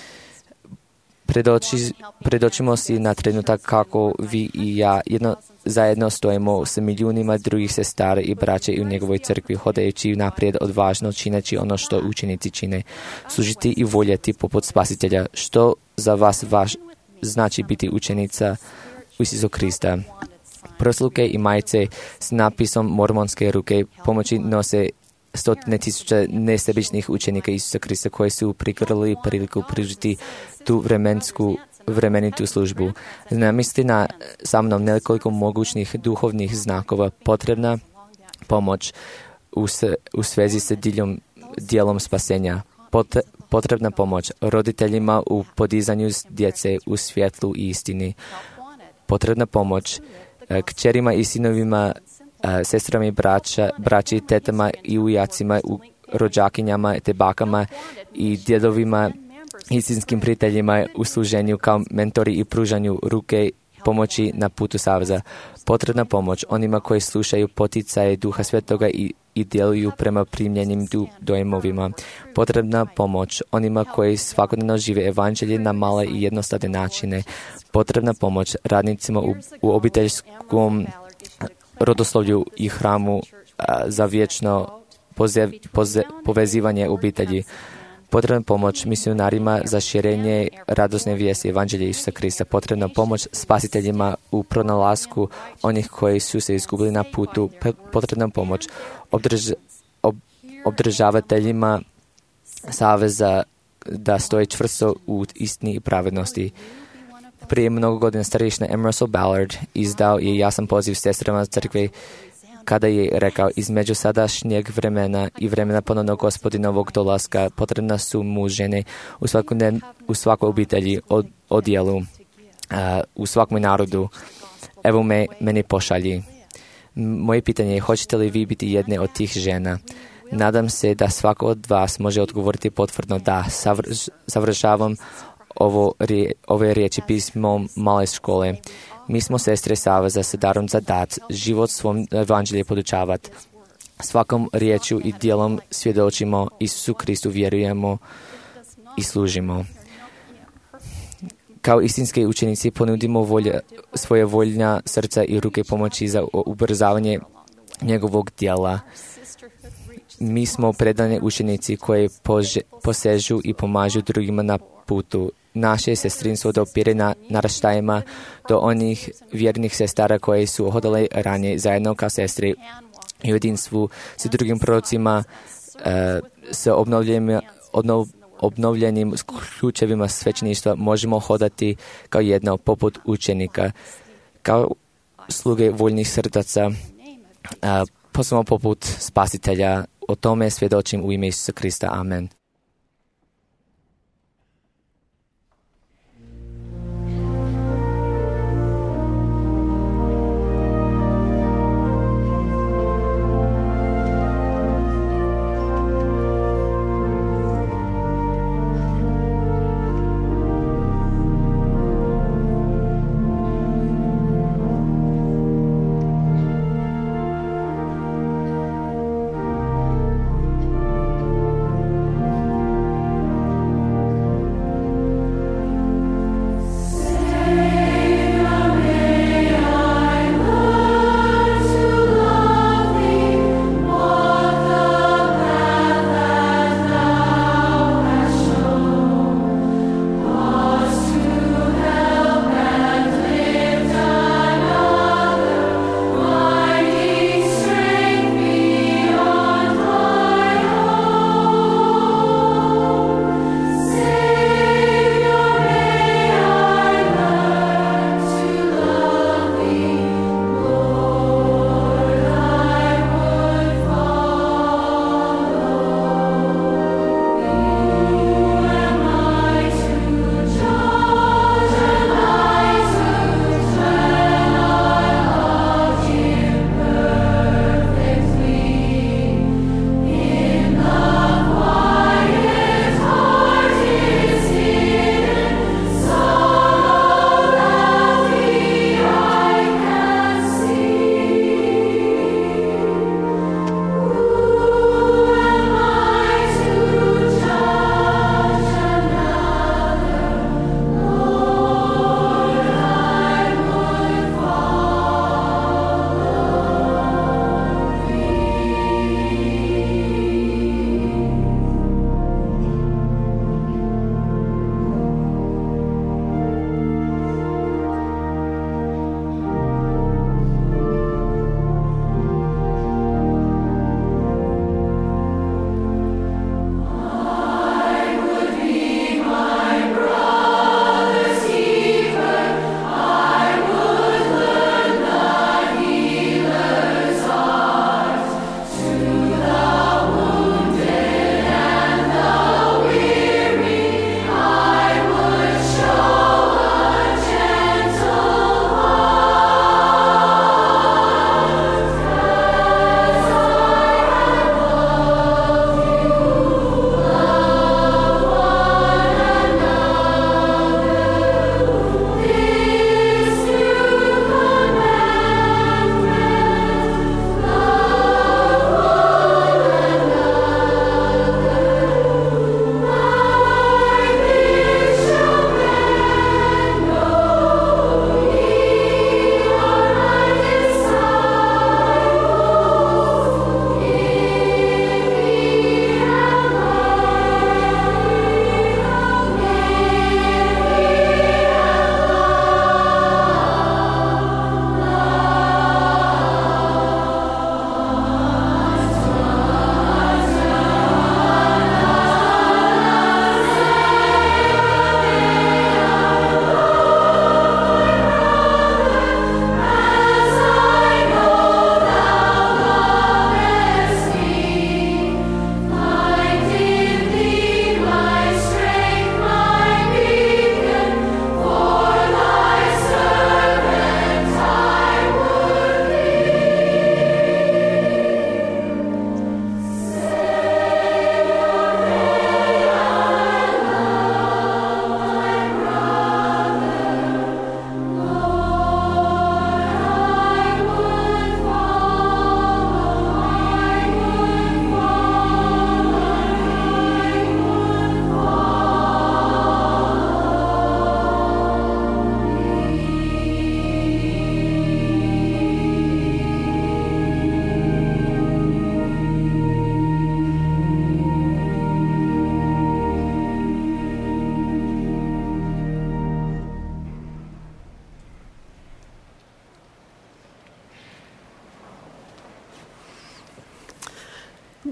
Predočimo si na trenutak kako vi i ja zajedno stojimo s milijunima drugih sestara i braće u njegovoj crkvi, hodajući naprijed odvažno, čineći ono što učenici čine, služiti i voljeti poput Spasitelja. Što za vas znači biti učenica Isusa Krista? Prosluke i majice s napisom mormonske ruke pomoći nose 100.000 nesebičnih učenika Isusa Krista koji su prigrlili priliku pružiti tu vremenitu službu. Zamislite sa mnom nekoliko mogućnih duhovnih znakova. Potrebna pomoć u svezi sa dijelom spasenja. Potrebna pomoć roditeljima u podizanju djece u svjetlu i istini. Potrebna pomoć kćerima i sinovima, sestrama i braći, tetama i ujacima, rođakinjama, te bakama i djedovima, istinskim prijateljima u služenju kao mentori i pružanju ruke pomoći na putu saveza. Potrebna pomoć onima koji slušaju poticaje Duha Svetoga i djeluju prema primljenim dojmovima. Potrebna pomoć onima koji svakodnevno žive evanđelje na male i jednostavne načine. Potrebna pomoć radnicima u obiteljskom rodoslovlju i hramu za vječno povezivanje obitelji. Potrebna pomoć misionarima za širenje radosne vijesti evanđelja Isusa Krista. Potrebna pomoć spasiteljima u pronalasku onih koji su se izgubili na putu. Potrebna pomoć obdržavateljima saveza da stoje čvrsto u istini i pravednosti. Prije mnogo godina starješna M. Russell Ballard izdao je jasan poziv sestrama crkve kada je rekao: između sadašnjeg vremena i vremena ponovnog Gospodinovog dolaska potrebna su mu žene u svakoj obitelji, odjelu, u svakom narodu. Evo meni pošalji. Moje pitanje je: hoćete li vi biti jedne od tih žena? Nadam se da svako od vas može odgovoriti potvrdno da. Završavam ove riječi pismom male škole. Mi smo sestre saveza sa darom za dat, život svom evanđelje podučavat. Svakom riječju i djelom svjedočimo Isusu Kristu, vjerujemo i služimo. Kao istinski učenici ponudimo svoje voljna srca i ruke pomoći za ubrzavanje njegovog djela. Mi smo predane učenici koji posežu i pomažu drugima na putu naše sestrinstvo dopire naraštajima do onih vjernih sestara koje su hodale ranije zajedno kao sestri i u jedinstvu s drugim prorocima, s obnovljenim ključevima svećeništva možemo hodati kao jedno poput učenika, kao sluge voljnih srdaca, posebno poput spasitelja. O tome svjedočim u ime Isusa Krista. Amen.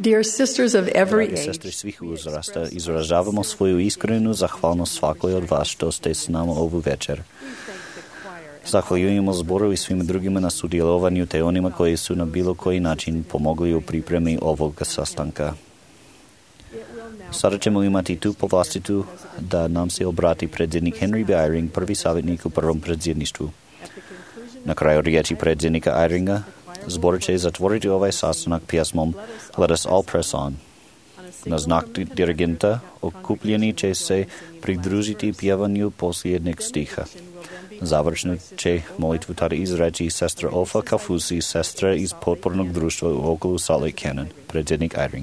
dear sisters of every Drage age, sestry svih uzrasta, izražavamo svoju iskrenu zahvalnost svakoj od vas što ste s nama ovu večer. Zahvaljujemo zboru i svim drugima na sudjelovanju te onima koji su na bilo koji način pomogli u pripremi ovog sastanka. Sada ćemo imati tu povlastitu da nam se obrati predsjednik Henry B. Eyring, prvi savjetnik u prvom predsjedništvu. Na kraju riječi predsjednika Eyringa, zbor će zatvoriti ovaj sastanak pjesmom Let us all press on. Na znak dirigenta okupljeni će se pridružiti pjevanju posljednjeg stiha. Završno će molitvu tada izreći sestra Olfa Kalfusi, sestra iz potpornog društva u okolu Salt Lake Canyon, predsjednik Eyring.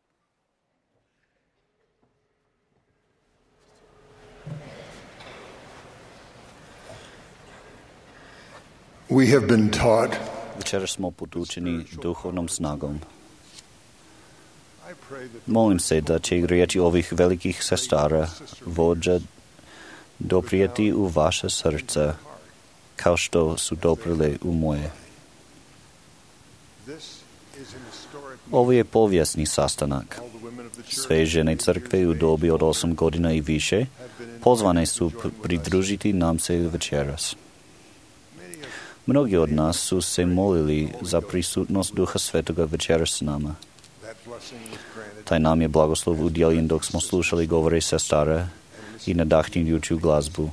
We have been taught Večera smo podučeni duhovnom snagom. Molim se da će riječi ovih velikih sestara vođa doprijeti u vaše srca kao što su doprle u moje. Ovo je povijesni sastanak. Sve žene crkve u dobi od 8 godina i više pozvane su pridružiti nam se večeras. Mnogi od nas su se molili za prisutnost Duha Svetoga večeras s nama. Taj nam je blagoslov udjeljen dok smo slušali govore sestara i nadahnjujuću glazbu.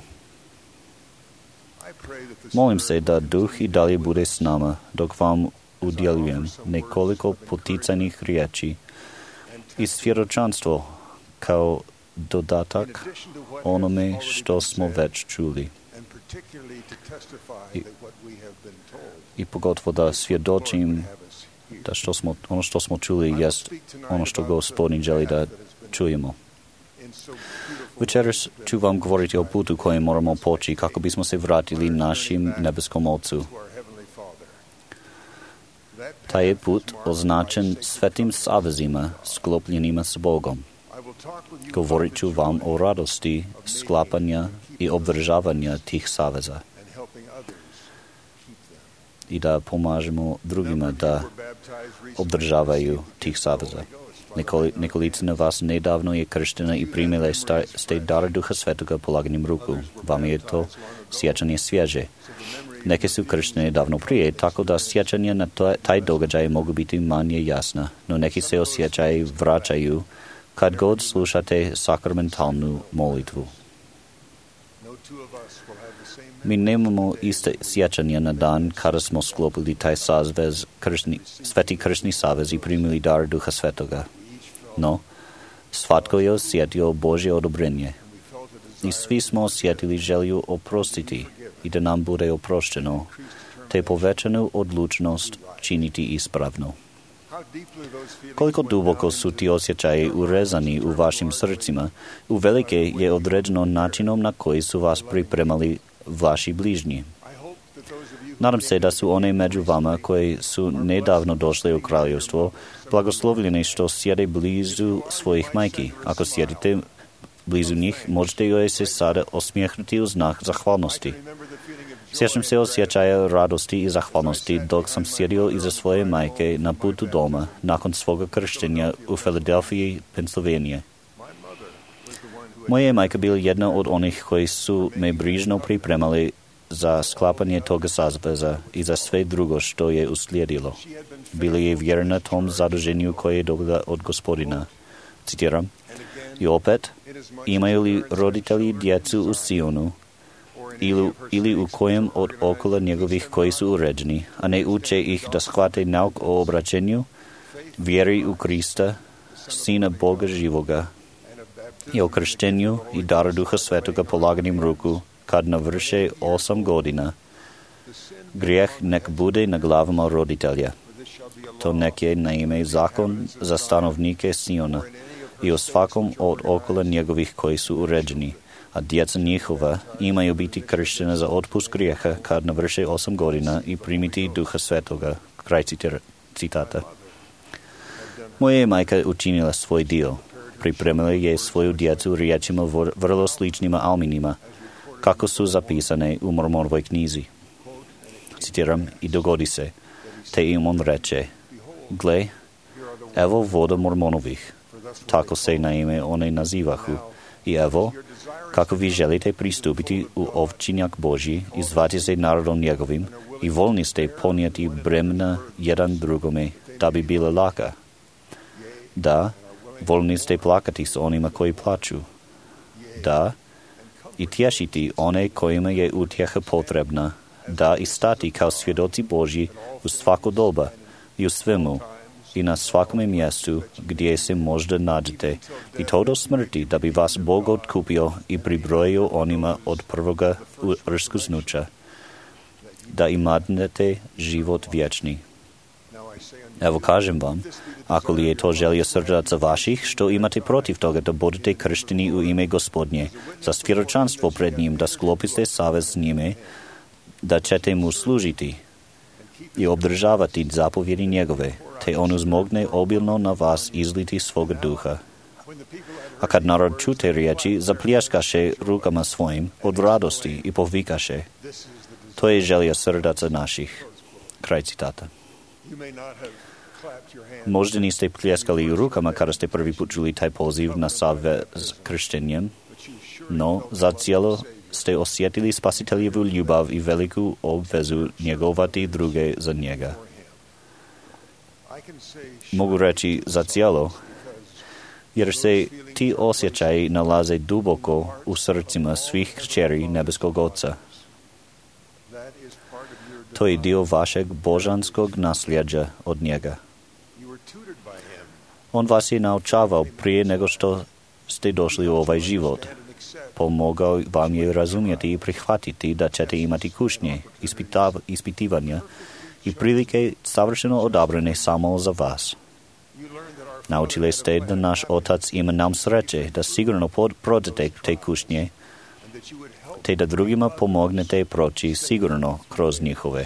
Molim se da Duh i dalje bude s nama dok vam udjeljujem nekoliko poticajnih riječi i svjedočanstvo kao dodatak onome što smo već čuli. I pogotovo da svjedočim da ono što smo čuli jest ono što Gospodin želi da čujemo. Večeras ću vam govoriti o putu kojem moramo poći kako bismo se vratili našim nebeskom Otcu. Taj je put označen svetim savezima sklopljenima s Bogom. Govorit ću vam o radosti sklapanja i obdržavanja tih saveza i da pomažemo drugima da obdržavaju tih saveza. Nekolicina vas nedavno je krštena i primile ste dar Duha Svetoga polaganjem ruku. Vam je to sjećanje svježe. Neke su krštene davno prije, tako da sjećanja na taj događaj mogu biti manje jasna, no neki se osjećaju vraćaju kad god slušate sakramentalnu molitvu. Mi nemamo iste sjećanja na dan kada smo sklopili taj savez, sveti kršni savez i primili dar Duha Svetoga. No, svatko je osjetio Božje odobrenje i svi smo osjetili želju oprostiti i da nam bude oprošteno, te povećanu odlučnost činiti ispravno. Koliko duboko su ti osjećaji urezani u vašim srcima, uvelike je određeno načinom na koji su vas pripremali vaši bližnji. Nadam se da su one među vama koji su nedavno došli u kraljevstvo blagoslovljeni što sjede blizu svojih majki. Ako sjedite blizu njih, možete joj se sada osmijehnuti u znak zahvalnosti. Sjećam se osjećaja radosti i zahvalnosti dok sam sjedio iza svoje majke na putu doma nakon svoga krštenja u Filadelfiji, Pennsylvania. Moja je majka bila jedna od onih koji su me brižno pripremali za sklapanje toga saveza i za sve drugo što je uslijedilo. Bila je vjerna tom zaduženju koje je dobila od Gospodina. Citiram, i opet, imaju li roditelji djecu u Sionu ili u kojem od okolo njegovih koji su uređeni, a ne uče ih da shvate nauk o obraćenju, vjeri u Krista, Sina Boga živoga, i o krštenju i daru Duha Svetoga polaganjem ruku, kad navrše 8 godina. Grijeh nek bude na glavama roditelja. To nek je na ime zakon za stanovnike Siona i o svakom od okolo njegovih koji su uređeni, a djeca njihova imaju biti krštena za otpust grijeha kad navrše 8 godina i primiti Duha Svetoga. Kraj citata. Moja je majka učinila svoj dio. Pripremila je svoju djecu riječima vrlo sličnima Alminima, kako su zapisane u Mormonovoj knjizi. Citiram, i dogodi se, te im on reče, gle, Evo voda Mormonovih, tako se naime one nazivaju. I evo, kako vi želite pristupiti u ovčinjak Božji i zvati se narodom njegovim, i voljni ste ponijeti bremena jedan drugome, da bi bila laka. Da, voljni ste plakati s onima koji plaču. Da, i tješiti one kojima je utjeha potrebna, da i stati kao svjedoci Božji u svako doba i u svemu, i na svakome mjestu gdje se možda nađete, i to do smrti, da bi vas Bog otkupio i pribrojio onima od prvoga uskrsnuća, da imate život vječni. Evo kažem vam, ako li je to želja srdaca vaših, što imate protiv toga da budete kršteni u ime Gospodnje, za svjedočanstvo pred njim, da sklopite savez s njime, da ćete mu služiti i obdržavati zapovjedi njegove, te on uzmogne obilno na vas izliti svoga duha. A kad narod čute riječi, zapljeskaše rukama svojim od radosti i povikaše. To je želja srdaca naših. Kraj citata. Možda niste pljeskali rukama kada ste prvi put čuli taj poziv na savez s krštenjem, no zacijelo ste osjetili spasiteljevu ljubav i veliku obvezu njegovati druge za njega. Mogu reći zacijelo, jer se ti osjećaji nalaze duboko u srcima svih kćeri nebeskog Oca. To je dio vašeg božanskog nasljeđa od njega. On vas je naučavao prije nego što ste došli u ovaj život. Pomogao vam je razumjeti i prihvatiti da ćete imati kušnje, ispitivanja i prilike savršeno odabrane samo za vas. Naučili ste da naš Otac ima nam sreće, da sigurno prođete te kušnje, te da drugima pomognete proći sigurno kroz njihove.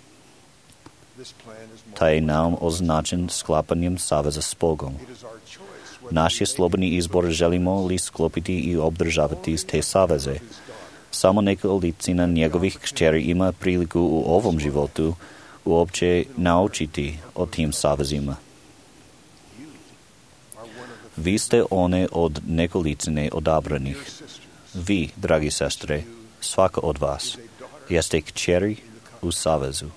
Taj je nam označen sklapanjem saveza s Bogom. Naš je slobodni izbor želimo li sklopiti i obdržavati te saveze. Samo nekolicina njegovih kćeri ima priliku u ovom životu uopće naučiti o tim savezima. Vi ste one od nekolicine odabranih. Vi, dragi sestre, svaka od vas, jeste kćeri u savezu.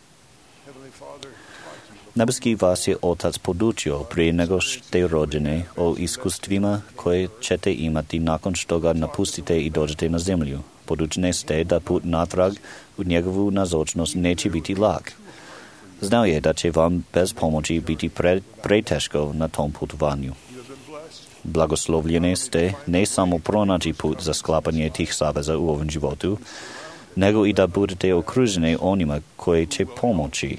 Nebeski vas je Otac podučio prije nego ste rođene o iskustvima koje ćete imati nakon što ga napustite i dođete na zemlju. Podučene ste da put natrag u njegovu nazočnost neće biti lak. Znao je da će vam bez pomoći biti preteško na tom putovanju. Blagoslovljene ste ne samo pronaći put za sklapanje tih saveza u ovom životu, nego i da budete okruženi onima koji će pomoći,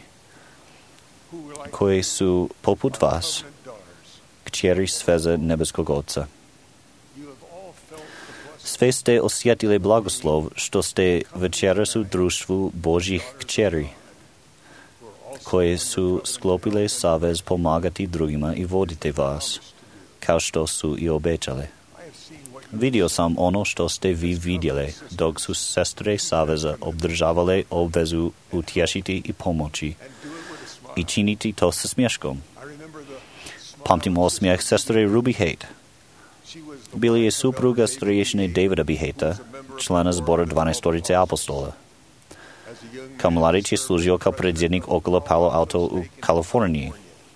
koji su poput vas, kćeri sveze nebeskog Oca. Sve ste osjetili blagoslov što ste večeras u društvu Božjih kćeri, koje su sklopile savez pomagati drugima i voditi vas, kao što su i obećale. Vidio sam ono što ste vi vidjeli, dok su sestre saveza obdržavale obvezu utješiti i pomoći i činiti to sa smješkom. Pamtim osmijeh sestre Ruby Haight. Bila je supruga starješine Davida B. Haighta, člana zbora 12 apostola. Kao mladić je služio kao predsjednik okolo Palo Alto u Kaliforniji.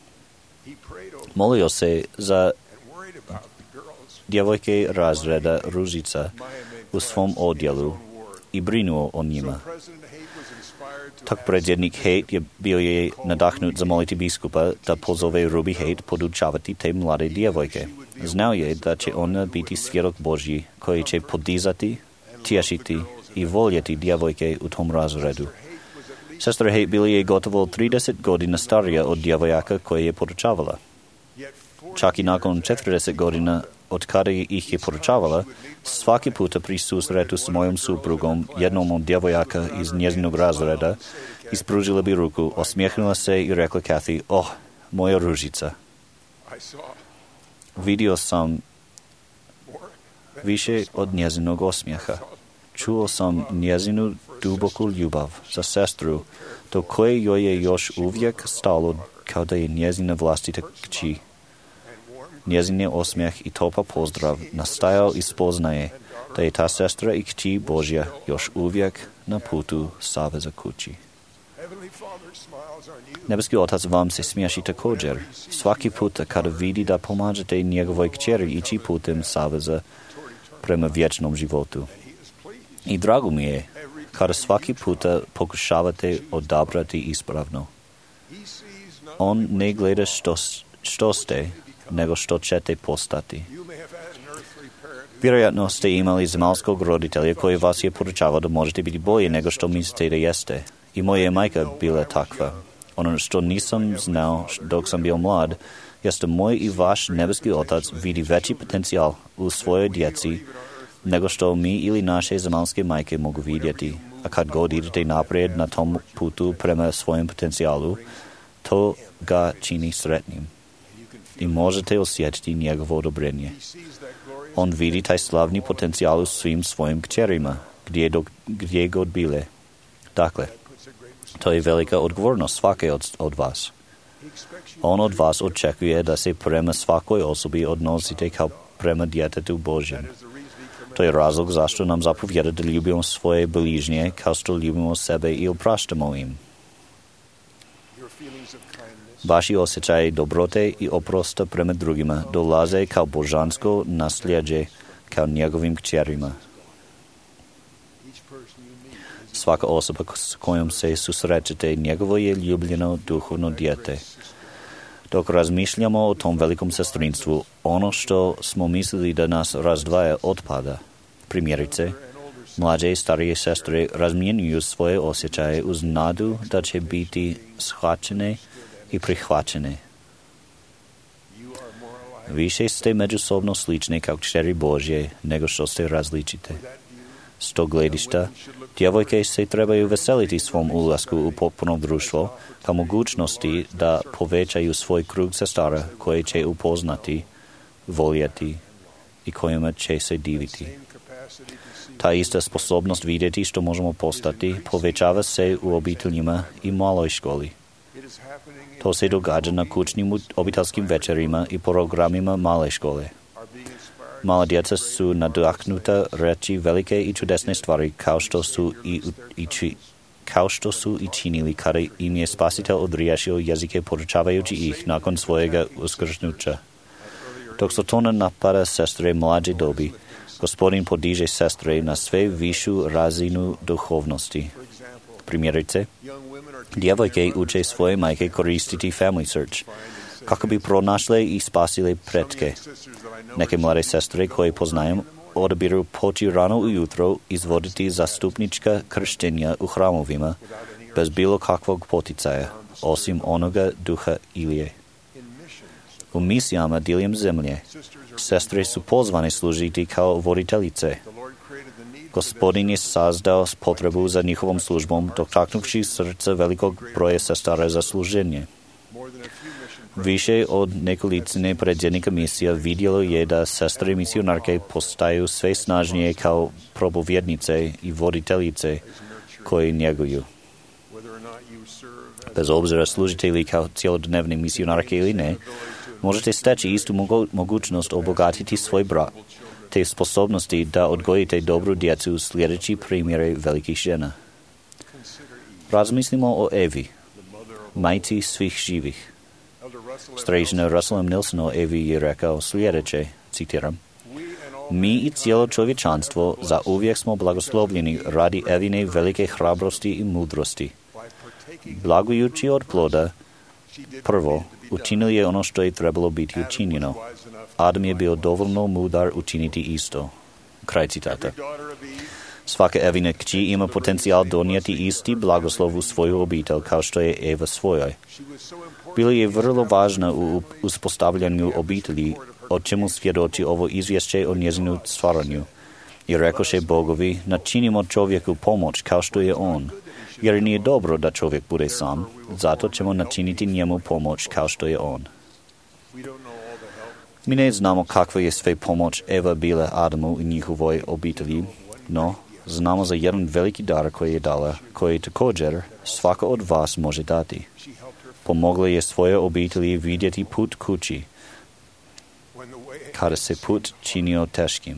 Molio se za djevojke razreda Ružica u svom odjelu i brinuo o njima. Tak predsjednik Haight bio je nadahnut zamoliti biskupa da pozove Ruby Haight podučavati te mlade djevojke. Znao je da će ona biti svjedok Božji koji će podizati, tješiti i voljeti djevojke u tom razredu. Sestra Haight bila je gotovo 30 godina starija od djevojaka koje je podučavala. Čak i nakon 40 godina od kada ih je podučavala, svaki puta pri susretu s mojom suprugom, jednom od djevojaka iz njezinog razreda, ispružila bi ruku, osmijehnula se i rekla Kathy, oh, moja Ružica. Vidio sam više od njezinog osmijeha. Čuo sam njezinu duboku ljubav za sestru, do koje joj je još uvijek stalo kao da je njezina vlastita kći. Njezin je osmijeh i topla pozdrav nastajao iz spoznaje da je ta sestra i kći Božja još uvijek na putu saveza kući. Nebeski Otac vam se smiješi također svaki puta kada vidi da pomažete njegovoj kćeri ići putem saveza prema vječnom životu. I drago mi je kada svaki puta pokušavate odabrati ispravno. On ne gleda što ste, nego što ćete postati. Vjerojatno ste imali zemaljskog roditelja koji vas je poručavao da možete biti bolje nego što mislite da jeste. I moja je majka bila takva. Ono što nisam znao dok sam bio mlad, jeste moj i vaš nebeski Otac vidi veći potencijal u svojoj djeci nego što mi ili naše zemaljske majke mogu vidjeti. A kad god idete naprijed na tom putu prema svojem potencijalu, to ga čini sretnim. I možete osjetiti njegovo odobrenje. On vidi taj slavni potencijal u svim svojim kćerima, gdje god bile. Dakle, to je velika odgovornost svake od vas. On od vas očekuje da se prema svakoj osobi odnosite kao prema djetetu Božjem. To je razlog zašto nam zapovjeda da ljubimo svoje bližnje kao što ljubimo sebe i opraštamo im. Vaši osjećaji dobrote i oprosta prema drugima dolaze kao božansko nasljeđe kao njegovim kćerima. Svaka osoba s kojom se susrećete njegovo je ljubljeno duhovno dijete. Dok razmišljamo o tom velikom sestrinstvu, ono što smo mislili da nas razdvaja otpada. Primjerice, mlađe i starije sestre razmjenjuju svoje osjećaje uz nadu da će biti shvaćene i prihvaćene. Više ste međusobno slični kao kćeri Božje nego što ste različite. S tog gledišta, djevojke se trebaju veseliti svom ulasku u potpuno društvo kao mogućnosti da povećaju svoj krug sestara koje će upoznati, voljeti i kojima će se diviti. Ta ista sposobnost vidjeti što možemo postati povećava se u obiteljima i maloj školi. To se događa na kućnim obiteljskim večerima i programima male škole. Mala djeca su nadahnuta reći velike i čudesne stvari kao što su i činili kada im je Spasitelj odriješio jezike podučavajući ih nakon svojega uskrsnuća. Dok Satana napada sestre mlađe dobi, Gospodin podiže sestre na sve višu razinu duhovnosti. Primjerice, djevojke uče svoje majke koristiti Family Search, kako bi pronašle i spasile pretke. Neke mlade sestre koje poznajem odabiru poći rano ujutro izvoditi zastupnička krštenja u hramovima, bez bilo kakvog poticaja, osim onoga duha Ilije. U misijama diljem zemlje, sestre su pozvane služiti kao voditeljice. Gospodin je sazdao potrebu za njihovom službom, dotaknuvši srca velikog broja sestara za služenje. Više od nekolicine predsjednika misija vidjelo je da sestre misionarke postaju sve snažnije kao propovjednice i voditeljice koje njeguju. Bez obzira služite li kao cjelodnevne misionarke ili ne, možete steći istu mogućnost obogatiti svoj brak, te sposobnosti da odgojite dobru djecu sljedeći primjere velikih žena. Razmislimo o Evi, majci svih živih. Starešina Russell M. Nilsson o Evi je rekao sljedeće, citiram: Mi i cijelo čovječanstvo zauvijek smo blagoslovljeni radi Evine velike hrabrosti i mudrosti. Blagujući od ploda, prvo, učinili je ono što je trebalo biti učinjeno. Adam je bio dovoljno mudar učiniti isto. Kraj citata. Svaka Evina kći ima potencijal donijeti isti blagoslov u svoju obitelj kao što je Eva svojoj. Bila je vrlo važna u uspostavljanju obitelji, o čemu svjedoči ovo izvješće o njezinu stvaranju. I rekoše bogovi, načinimo čovjeku pomoć kao što je on, jer nije dobro da čovjek bude sam, zato ćemo načiniti njemu pomoć kao što je on. Mi ne znamo kakva je sve pomoć Eva bila Adamu i njihovoj obitelji, no znamo za jedan veliki dar koji je dala, koji također svaka od vas može dati. Pomogla je svoje obitelji vidjeti put kući, kada se put činio teškim.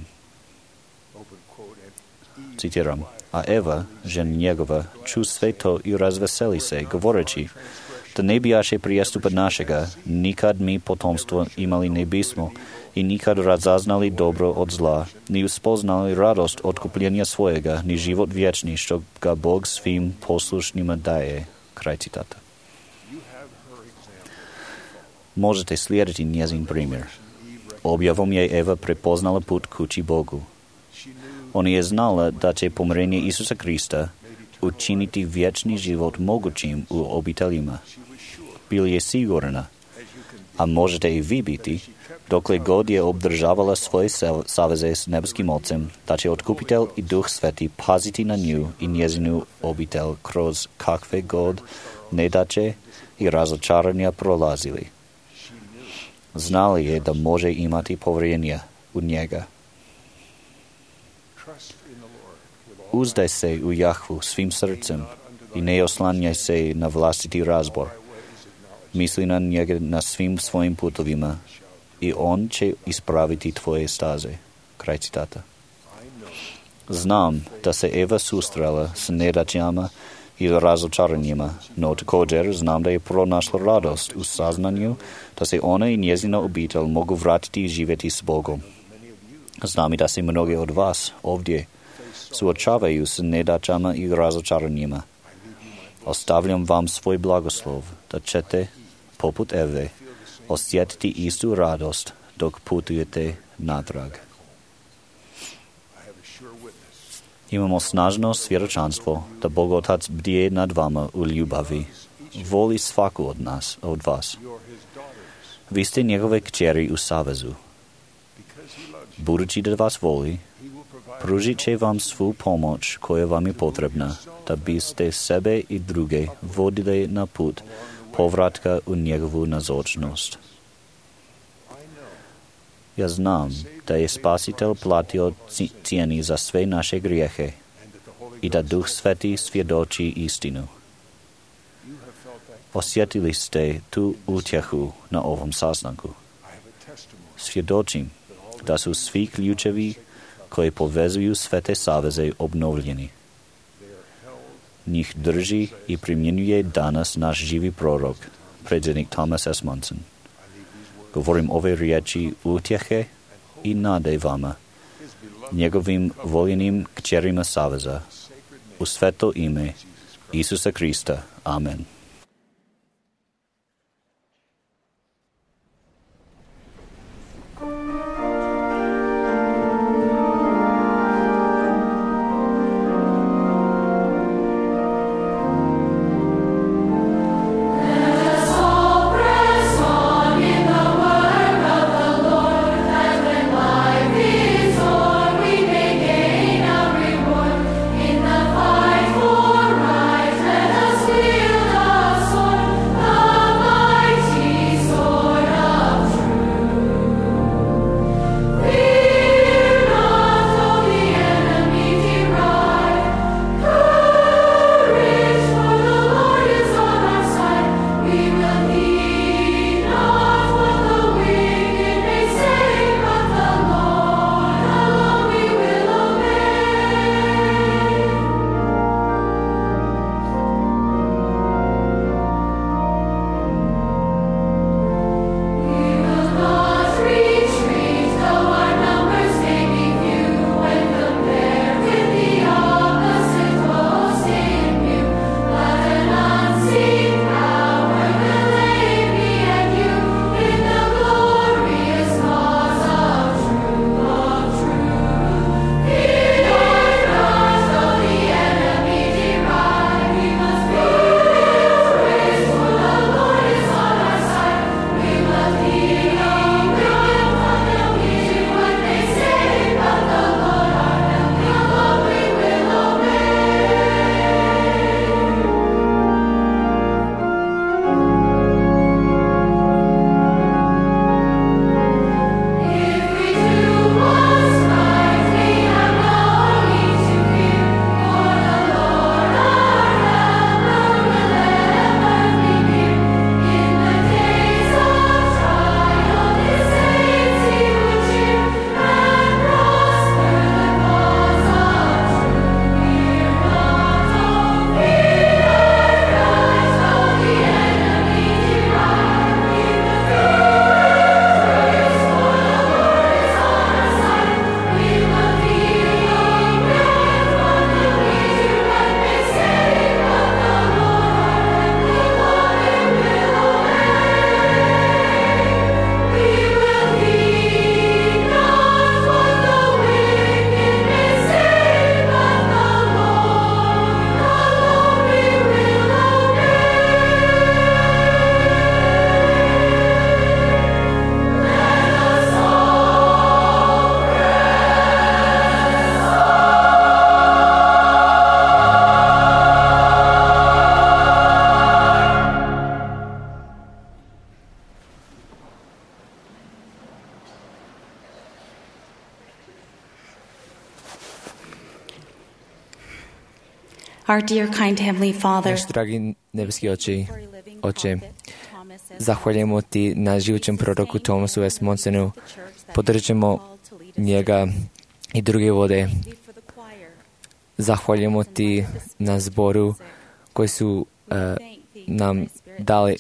Citiram, a Eva, žena njegova, ču sve to i razveseli se, govoreći, da ne bijaše prijestupa našega, nikad mi potomstvo imali ne bismo i nikad razaznali dobro od zla, ni uspoznali radost otkupljenja svojega, ni život vječni, što ga Bog svim poslušnjima daje. Kraj citata. Možete slijediti njezin primjer. Objavom je Eva prepoznala put kući Bogu. Ona je znala da će pomirenje Isusa Krista učiniti vječni život mogućim u obiteljima. Bila je sigurna, a možete i vi biti, dokle god je obdržavala svoje saveze s nebeskim Ocem, da će Otkupitelj i Duh Sveti paziti na nju i njezinu obitelj kroz kakve god nedaće i razočaranja prolazili. Znala je da može imati povjerenja u njega. Uzdaj se u Jahvu svim srcem i ne oslanjaj se na vlastiti razbor. Misli na njega na svim svojim putovima i on će ispraviti tvoje staze. Kraj citata. Znam da se Eva susrela s nedaćama i razočaranjima, no također znam da je pronašla radost u saznanju da se ona i njezina obitelj mogu vratiti i živjeti s Bogom. Znam i da se mnogi od vas ovdje suočavaju s nedaćama i razočaranjima. Ostavljam vam svoj blagoslov da ćete, poput Eve, osjetiti istu radost dok putujete natrag. Imamo snažno svjedočanstvo da Bog Otac bdije nad vama u ljubavi, voli svaku od vas. Vi ste njegove kćeri u savezu. Budući da vas voli, pružit će vam svu pomoć koja vam je potrebna, da biste sebe i druge vodili na put povratka u njegovu nazočnost. Ja znam da je Spasitelj platio cijeni za sve naše grijehe i da Duh Sveti svjedoči istinu. Osjetili ste tu utjehu na ovom sastanku. Svjedočim da su svi ključevi koji povezuju sve te saveze obnovljeni. Njih drži i primjenjuje danas naš živi prorok, predsjednik Thomas S. Monson. Govorim ove riječi utjehe i nade vama, njegovim voljenim kćerima saveza, u sveto ime Isusa Krista. Amen. In the fight for right, let us wield our Our dear, kind Heavenly Father, Náš dragý nebeský Oče, zahvaljujemo Ti na živućem proroku Thomasu S. Monsonu. Podržimo njega i druge vode. Zahvaljujemo Ti na zboru koji su nam dali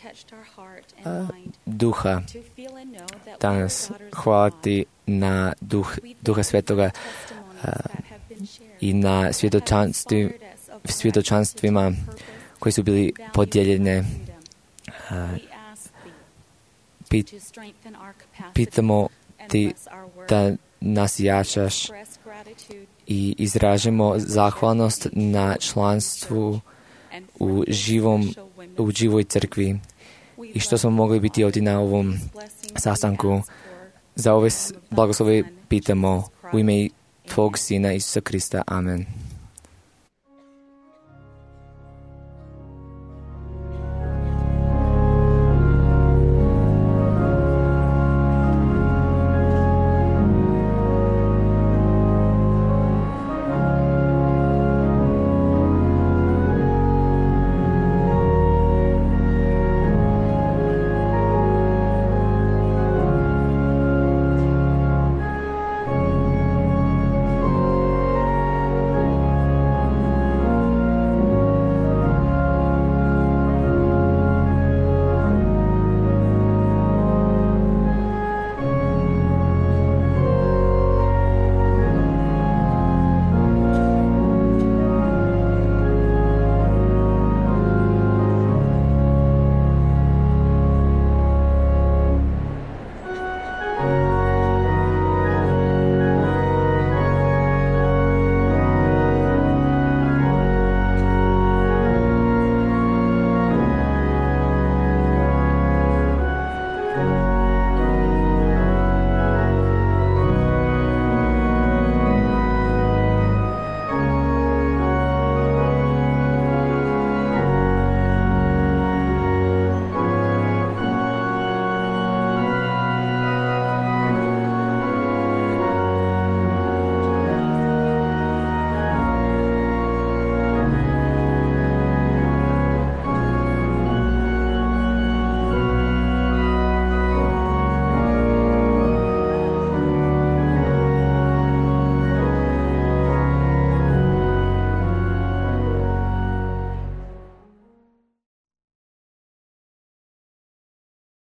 duha danas. Hvala Ti na duha svetoga i na svjedočanstvima koji su bili podijeljene. Pitamo Ti da nas jačaš i izražemo zahvalnost na članstvu u živoj crkvi i što smo mogli biti ovdje na ovom sastanku. Za ove blagoslove pitamo u ime Tvog Sina Isusa Krista. Amen.